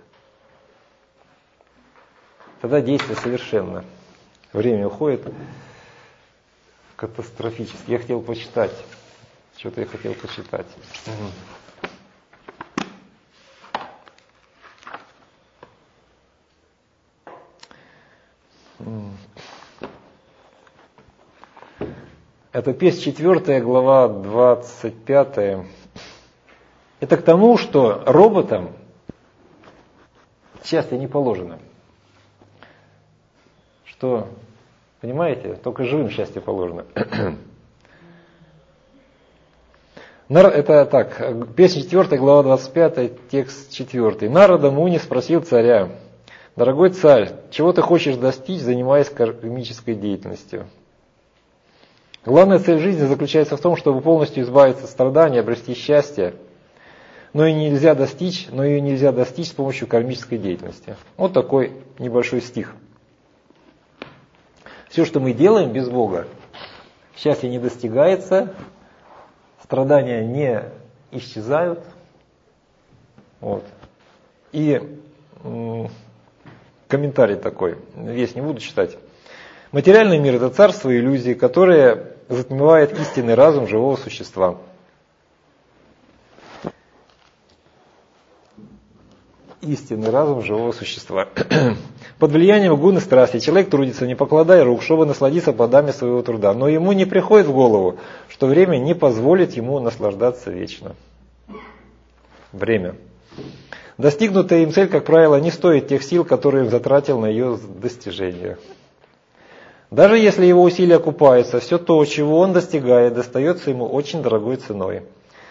Тогда действие совершенно. Время уходит катастрофически. Я хотел почитать. Что-то я хотел почитать. Это песнь 4, глава 25. Это к тому, что роботам счастье не положено. Что, понимаете, только живым счастье положено. Это так, песня 4, глава 25, текст 4. Народа Муни спросил царя: «Дорогой царь, чего ты хочешь достичь, занимаясь кармической деятельностью?» Главная цель жизни заключается в том, чтобы полностью избавиться от страданий, обрести счастье, но ее нельзя достичь с помощью кармической деятельности. Вот такой небольшой стих. Все, что мы делаем без Бога, счастье не достигается, страдания не исчезают. Вот. И комментарий такой, весь не буду читать. Материальный мир – это царство иллюзий, которое затмевает истинный разум живого существа. Истинный разум живого существа. Под влиянием гун и страсти человек трудится, не покладая рук, чтобы насладиться плодами своего труда. Но ему не приходит в голову, что время не позволит ему наслаждаться вечно. Время. Достигнутая им цель, как правило, не стоит тех сил, которые он затратил на ее достижение. Даже если его усилия окупаются, все то, чего он достигает, достается ему очень дорогой ценой.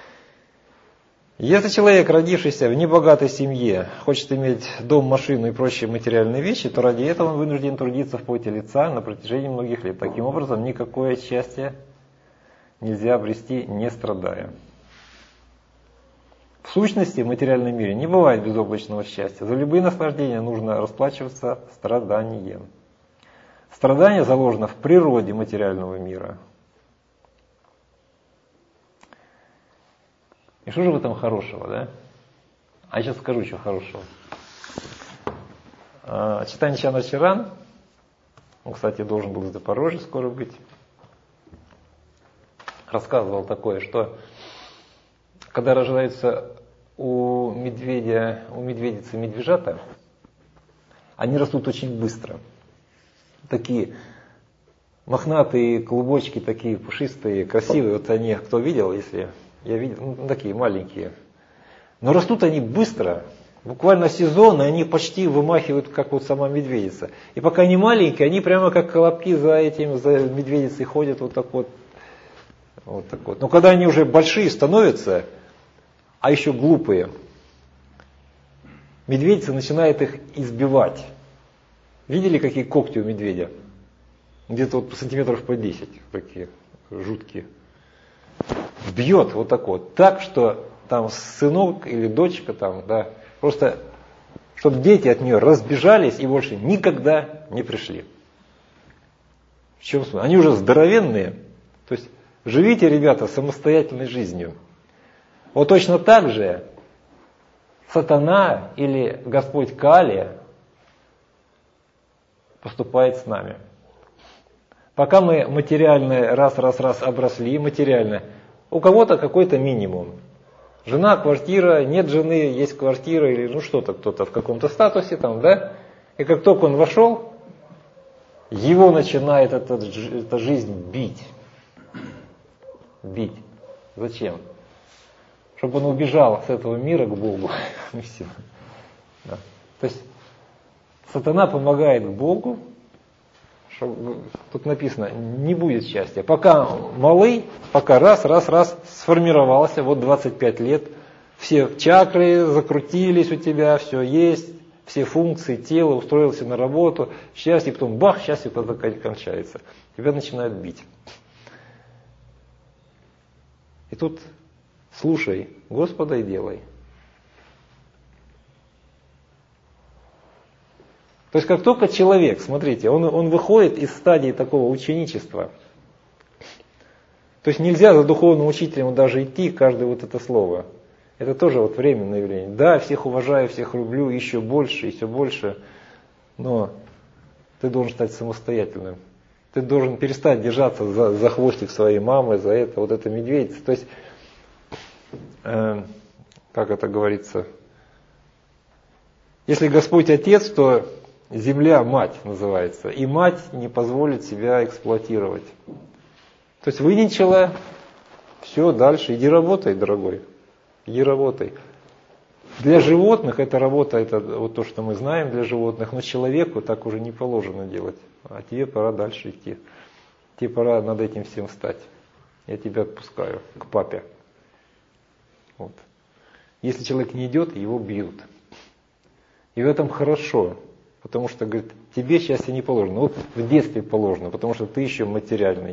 Если человек, родившийся в небогатой семье, хочет иметь дом, машину и прочие материальные вещи, то ради этого он вынужден трудиться в поте лица на протяжении многих лет. Таким образом, никакое счастье нельзя обрести, не страдая. В сущности, в материальном мире не бывает безоблачного счастья. За любые наслаждения нужно расплачиваться страданием. Страдание заложено в природе материального мира. И что же в этом хорошего, да? А я сейчас скажу, что хорошего. Читание Чандра Чаран, он, кстати, должен был в Запорожье скоро быть, рассказывал такое, что когда рождаются у медведицы медвежата, они растут очень быстро. Такие мохнатые клубочки, такие пушистые, красивые. Вот они, кто видел, если я видел, такие маленькие. Но растут они быстро, буквально сезон, и они почти вымахивают, как вот сама медведица. И пока они маленькие, они прямо как колобки за медведицей ходят вот так вот. Вот так вот. Но когда они уже большие становятся, а еще глупые, медведица начинает их избивать. Видели, какие когти у медведя? Где-то вот сантиметров по 10, такие жуткие. Бьет вот так вот. Так, что там сынок или дочка там, да, просто, чтобы дети от нее разбежались и больше никогда не пришли. В чем смысл? Они уже здоровенные. То есть, живите, ребята, самостоятельной жизнью. Вот точно так же сатана или Господь Кали поступает с нами. Пока мы материально раз обросли, материально, у кого-то какой-то минимум. Жена, квартира, нет жены, есть квартира, или что-то, кто-то в каком-то статусе там, да? И как только он вошел, его начинает эта жизнь бить. Бить. Зачем? Чтобы он убежал с этого мира к Богу. И все. Да. То есть сатана помогает Богу, что, тут написано, не будет счастья. Пока малый, пока раз сформировался, вот 25 лет, все чакры закрутились у тебя, все есть, все функции тела, устроился на работу, счастье, потом бах, счастье тогда кончается. Тебя начинают бить. И тут слушай Господа и делай. То есть как только человек, смотрите, он выходит из стадии такого ученичества, то есть нельзя за духовным учителем даже идти каждое вот это слово. Это тоже вот временное явление. Да, всех уважаю, всех люблю, еще больше, еще больше, но ты должен стать самостоятельным. Ты должен перестать держаться за хвостик своей мамы, за это, вот это медведица. То есть, как это говорится, если Господь Отец, то земля мать называется. И мать не позволит себя эксплуатировать. То есть выненчила, все, дальше, иди работай, дорогой. Иди работай. Для животных эта работа, это вот то, что мы знаем для животных, но человеку так уже не положено делать. А тебе пора дальше идти. Тебе пора над этим всем встать. Я тебя отпускаю к папе. Вот. Если человек не идет, его бьют. И в этом хорошо, потому что, говорит, тебе счастье не положено. Вот в детстве положено, потому что ты еще материальный.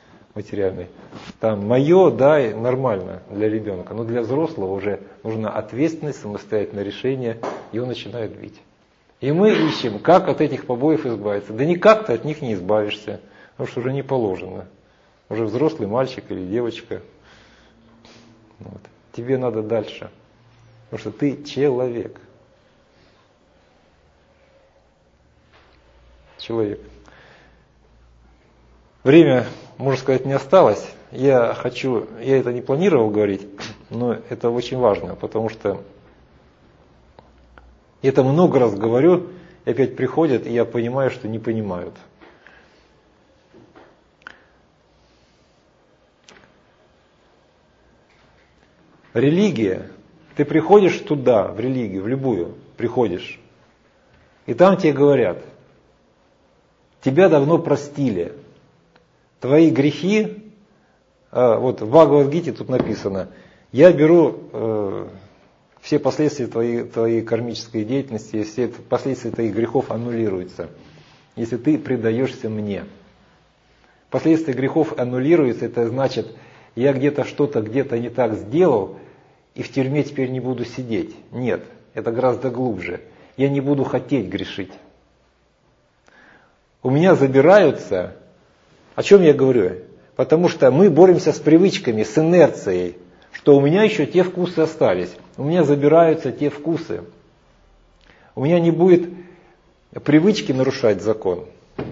Там мое, да, нормально для ребенка, но для взрослого уже нужна ответственность, самостоятельное решение, и он начинает бить. И мы ищем, как от этих побоев избавиться. Да никак ты от них не избавишься, потому что уже не положено. Уже взрослый мальчик или девочка. Вот. Тебе надо дальше, потому что ты человек. Время, можно сказать, не осталось. Я это не планировал говорить, но это очень важно, потому что я это много раз говорю, и опять приходят, и я понимаю, что не понимают. Религия. Ты приходишь туда, в религию, в любую, приходишь, и там тебе говорят, тебя давно простили. Твои грехи, вот в Бхагавад-гите тут написано, я беру все последствия твоей кармической деятельности, все последствия твоих грехов аннулируются, если ты предаешься мне. Последствия грехов аннулируются, это значит, я где-то что-то где-то не так сделал, и в тюрьме теперь не буду сидеть. Нет, это гораздо глубже. Я не буду хотеть грешить. У меня забираются. О чем я говорю? Потому что мы боремся с привычками, с инерцией, что у меня еще те вкусы остались. У меня забираются те вкусы. У меня не будет привычки нарушать закон.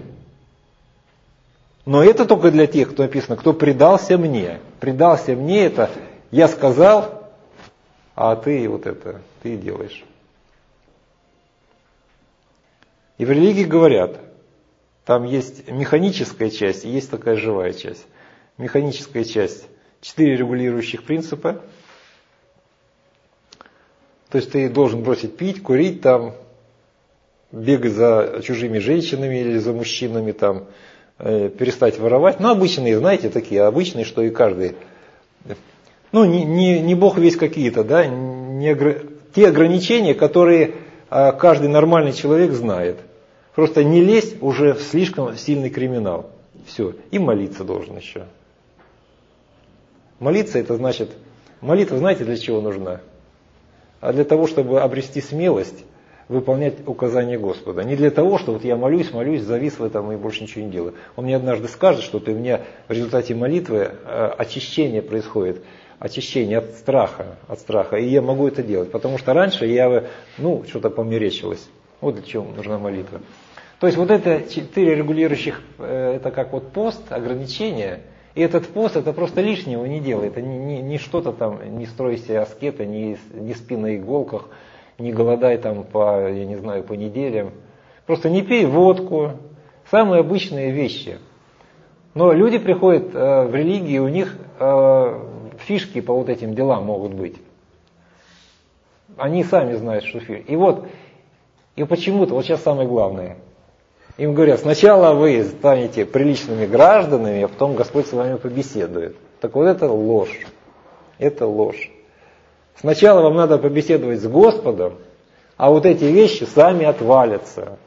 Но это только для тех, кто написано, кто предался мне. Предался мне, это я сказал, а ты вот это, ты делаешь. И в религии говорят, там есть механическая часть и есть такая живая часть. Механическая часть. 4 регулирующих принципа. То есть ты должен бросить пить, курить, там, бегать за чужими женщинами или за мужчинами, там, перестать воровать. Ну, обычные, знаете, такие обычные, что и каждый. Ну, не бог весь какие-то, да, те ограничения, которые каждый нормальный человек знает. Просто не лезь уже в слишком сильный криминал. Все. И молиться должен еще. Молиться, это значит, молитва, знаете, для чего нужна? А для того, чтобы обрести смелость выполнять указания Господа. Не для того, что вот я молюсь, завис в этом и больше ничего не делаю. Он мне однажды скажет, что у меня в результате молитвы очищение происходит. Очищение от страха. И я могу это делать. Потому что раньше я, что-то померещилось. Вот для чего нужна молитва. То есть вот это 4 регулирующих, это как вот пост, ограничения. И этот пост, это просто лишнего не делай. Это не что-то там, не строй себе аскета, не спи на иголках, не голодай там по неделям. Просто не пей водку. Самые обычные вещи. Но люди приходят в религию, у них фишки по вот этим делам могут быть. Они сами знают, что фишки. И почему-то, вот сейчас самое главное, им говорят, сначала вы станете приличными гражданами, а потом Господь с вами побеседует. Так вот это ложь. Это ложь. Сначала вам надо побеседовать с Господом, а вот эти вещи сами отвалятся.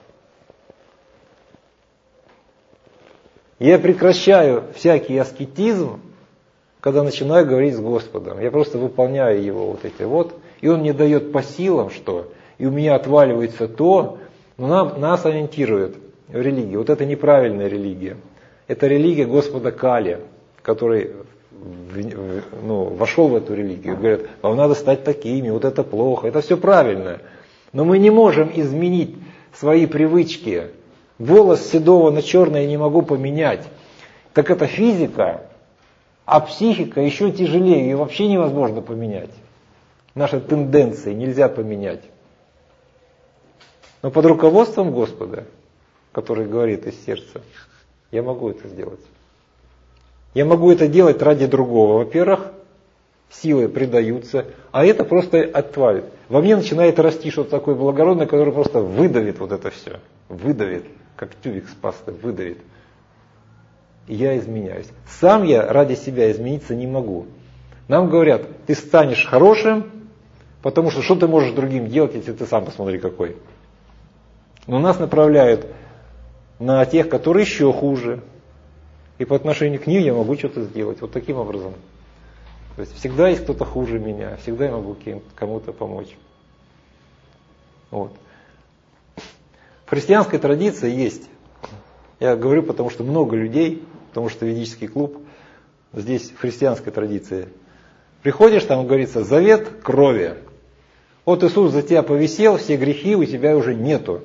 Я прекращаю всякий аскетизм, когда начинаю говорить с Господом. Я просто выполняю его и Он мне дает по силам что, и у меня отваливается то, Но нас ориентирует в религии. Вот это неправильная религия. Это религия Господа Кали, который вошел в эту религию. Говорят, вам надо стать такими, вот это плохо, это все правильно. Но мы не можем изменить свои привычки. Волос седого на черное я не могу поменять. Так это физика, а психика еще тяжелее, ее вообще невозможно поменять. Наши тенденции нельзя поменять. Но под руководством Господа, который говорит из сердца, я могу это сделать. Я могу это делать ради другого. Во-первых, силы предаются, а это просто отвалит. Во мне начинает расти что-то такое благородное, которое просто выдавит вот это все. Выдавит, как тюбик с пастой, выдавит. И я изменяюсь. Сам я ради себя измениться не могу. Нам говорят, ты станешь хорошим, потому что ты можешь другим делать, если ты сам посмотри какой. Но нас направляют на тех, которые еще хуже. И по отношению к ним я могу что-то сделать. Вот таким образом. То есть всегда есть кто-то хуже меня, всегда я могу кому-то помочь. Вот. В христианской традиции есть. Я говорю, потому что много людей, потому что ведический клуб, здесь в христианской традиции. Приходишь, там говорится, завет крови. Вот Иисус за тебя повисел, все грехи у тебя уже нету.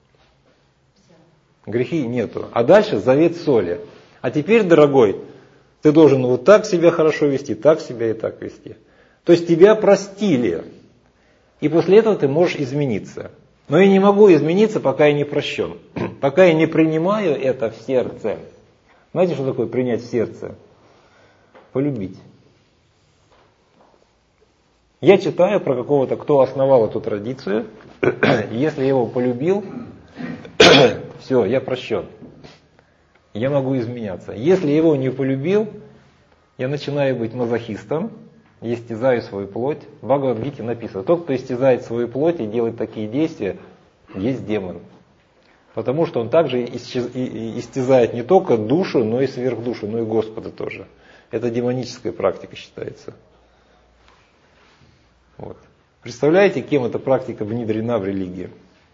Грехи нету. А дальше завет соли. А теперь, дорогой, ты должен вот так себя хорошо вести, так себя и так вести. То есть тебя простили. И после этого ты можешь измениться. Но я не могу измениться, пока я не прощен. Пока я не принимаю это в сердце. Знаете, что такое принять в сердце? Полюбить. Я читаю про какого-то, кто основал эту традицию. Если я его полюбил, все, я прощен. Я могу изменяться. Если я его не полюбил, я начинаю быть мазохистом, истязаю свою плоть. В Бхагавад-гите написано, тот, кто истязает свою плоть и делает такие действия, есть демон. Потому что он также истязает не только душу, но и сверхдушу, но и Господа тоже. Это демоническая практика считается. Вот. Представляете, кем эта практика внедрена в религии?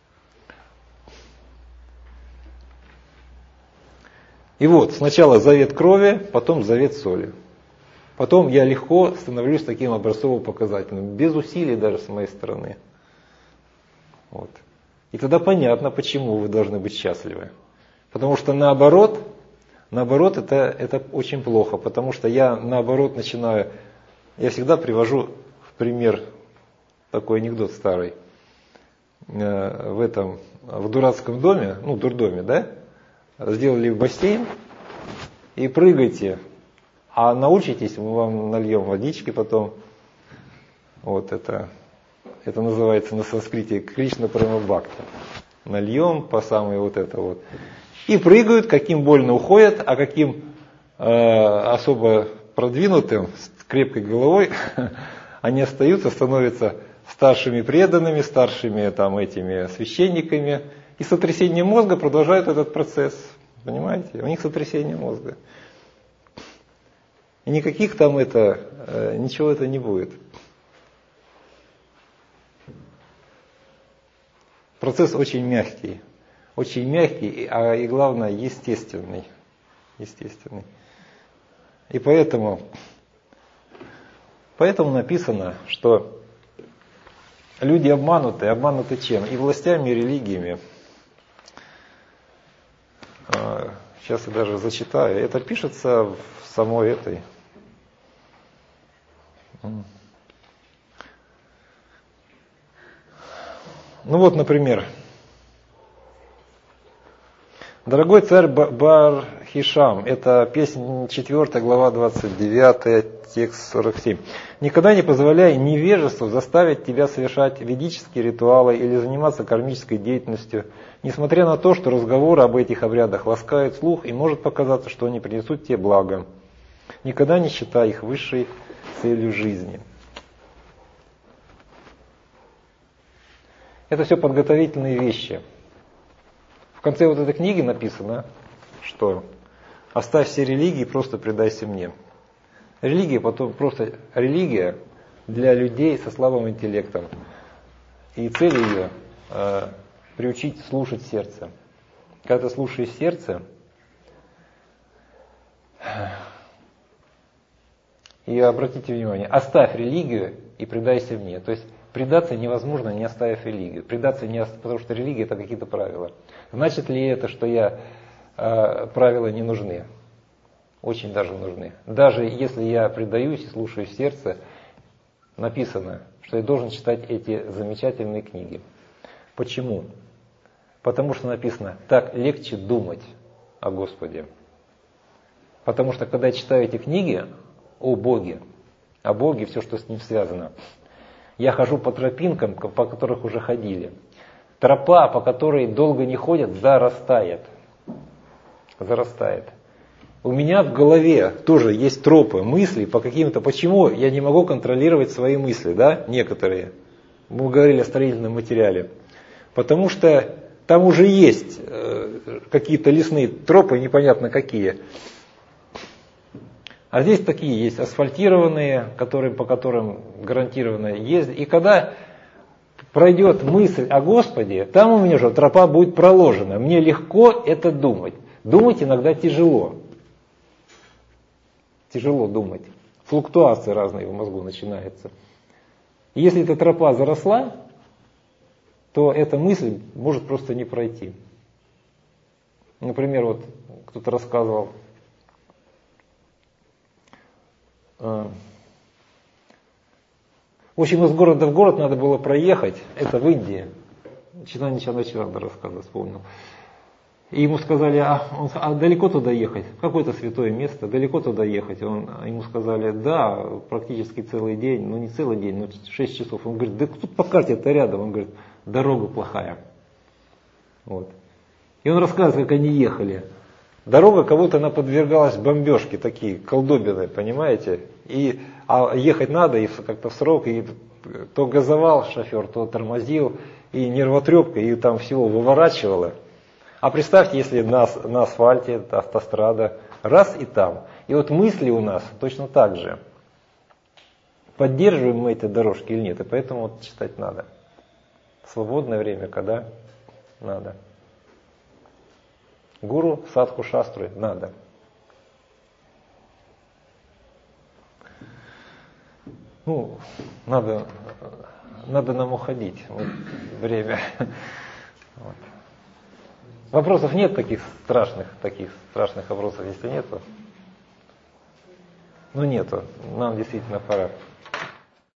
И вот, сначала завет крови, потом завет соли. Потом я легко становлюсь таким образцово-показательным, без усилий даже с моей стороны. Вот. И тогда понятно, почему вы должны быть счастливы. Потому что наоборот это очень плохо, потому что я наоборот начинаю, я всегда привожу в пример такой анекдот старый. В дурацком доме, дурдоме, да, сделали бассейн и прыгайте. А научитесь, мы вам нальем водички потом. Вот это называется на санскрите Кришна Према Бхакти. Нальем по самой вот это вот. И прыгают, каким больно уходят, а каким особо продвинутым, с крепкой головой, они остаются, становятся старшими преданными, старшими этими священниками. И сотрясение мозга продолжают этот процесс. Понимаете? У них сотрясение мозга. И никаких ничего это не будет. Процесс очень мягкий, и главное, естественный. И поэтому написано, что люди обмануты чем? И властями, и религиями. Сейчас я даже зачитаю. Это пишется в самой этой. Например, дорогой царь Бар-Хишам, это песня 4 глава 29, текст 47. Никогда не позволяй невежеству заставить тебя совершать ведические ритуалы или заниматься кармической деятельностью, несмотря на то, что разговоры об этих обрядах ласкают слух и может показаться, что они принесут тебе благо. Никогда не считай их высшей целью жизни. Это все подготовительные вещи. В конце вот этой книги написано, что оставь все религии, просто предайся мне. Религия для людей со слабым интеллектом. И цель ее приучить слушать сердце. Когда ты слушаешь сердце, и обратите внимание, оставь религию и предайся мне. То есть предаться невозможно, не оставив религию. Предаться не потому что религия это какие-то правила. Значит ли это, что правила не нужны? Очень даже нужны. Даже если я предаюсь и слушаю сердце, написано, что я должен читать эти замечательные книги. Почему? Потому что написано, так легче думать о Господе. Потому что когда я читаю эти книги о Боге, все, что с Ним связано, я хожу по тропинкам, по которых уже ходили. Тропа, по которой долго не ходят, зарастает. У меня в голове тоже есть тропы, мысли по каким-то... Почему я не могу контролировать свои мысли, да, некоторые? Мы говорили о строительном материале. Потому что там уже есть какие-то лесные тропы, непонятно какие. А здесь такие есть асфальтированные, по которым гарантированно ездить. И когда пройдет мысль о Господе, там у меня же тропа будет проложена. Мне легко это думать. Думать иногда тяжело. Тяжело думать. Флуктуации разные в мозгу начинаются. И если эта тропа заросла, то эта мысль может просто не пройти. Например, вот кто-то рассказывал, в общем, из города в город надо было проехать, это в Индии, Читананда рассказывал, вспомнил. И ему сказали, а далеко туда ехать? В какое-то святое место, далеко туда ехать? Ему сказали, да, практически целый день, ну не целый день, но 6 часов. Он говорит, да тут по карте это рядом. Он говорит, дорога плохая. Вот. И он рассказывает, как они ехали. Дорога, кого-то она подвергалась бомбежке, такие колдобины, понимаете? А ехать надо, и как-то в срок, и то газовал шофер, то тормозил, и нервотрепка, и там всего выворачивало. А представьте, если на асфальте, автострада, раз и там. И вот мысли у нас точно так же. Поддерживаем мы эти дорожки или нет, и поэтому вот читать надо. Свободное время, когда надо. Гуру, садху, шастры надо. Ну, надо нам уходить. Вот, время. Вот. Вопросов нет таких страшных вопросов, если нету. Ну нету, нам действительно пора.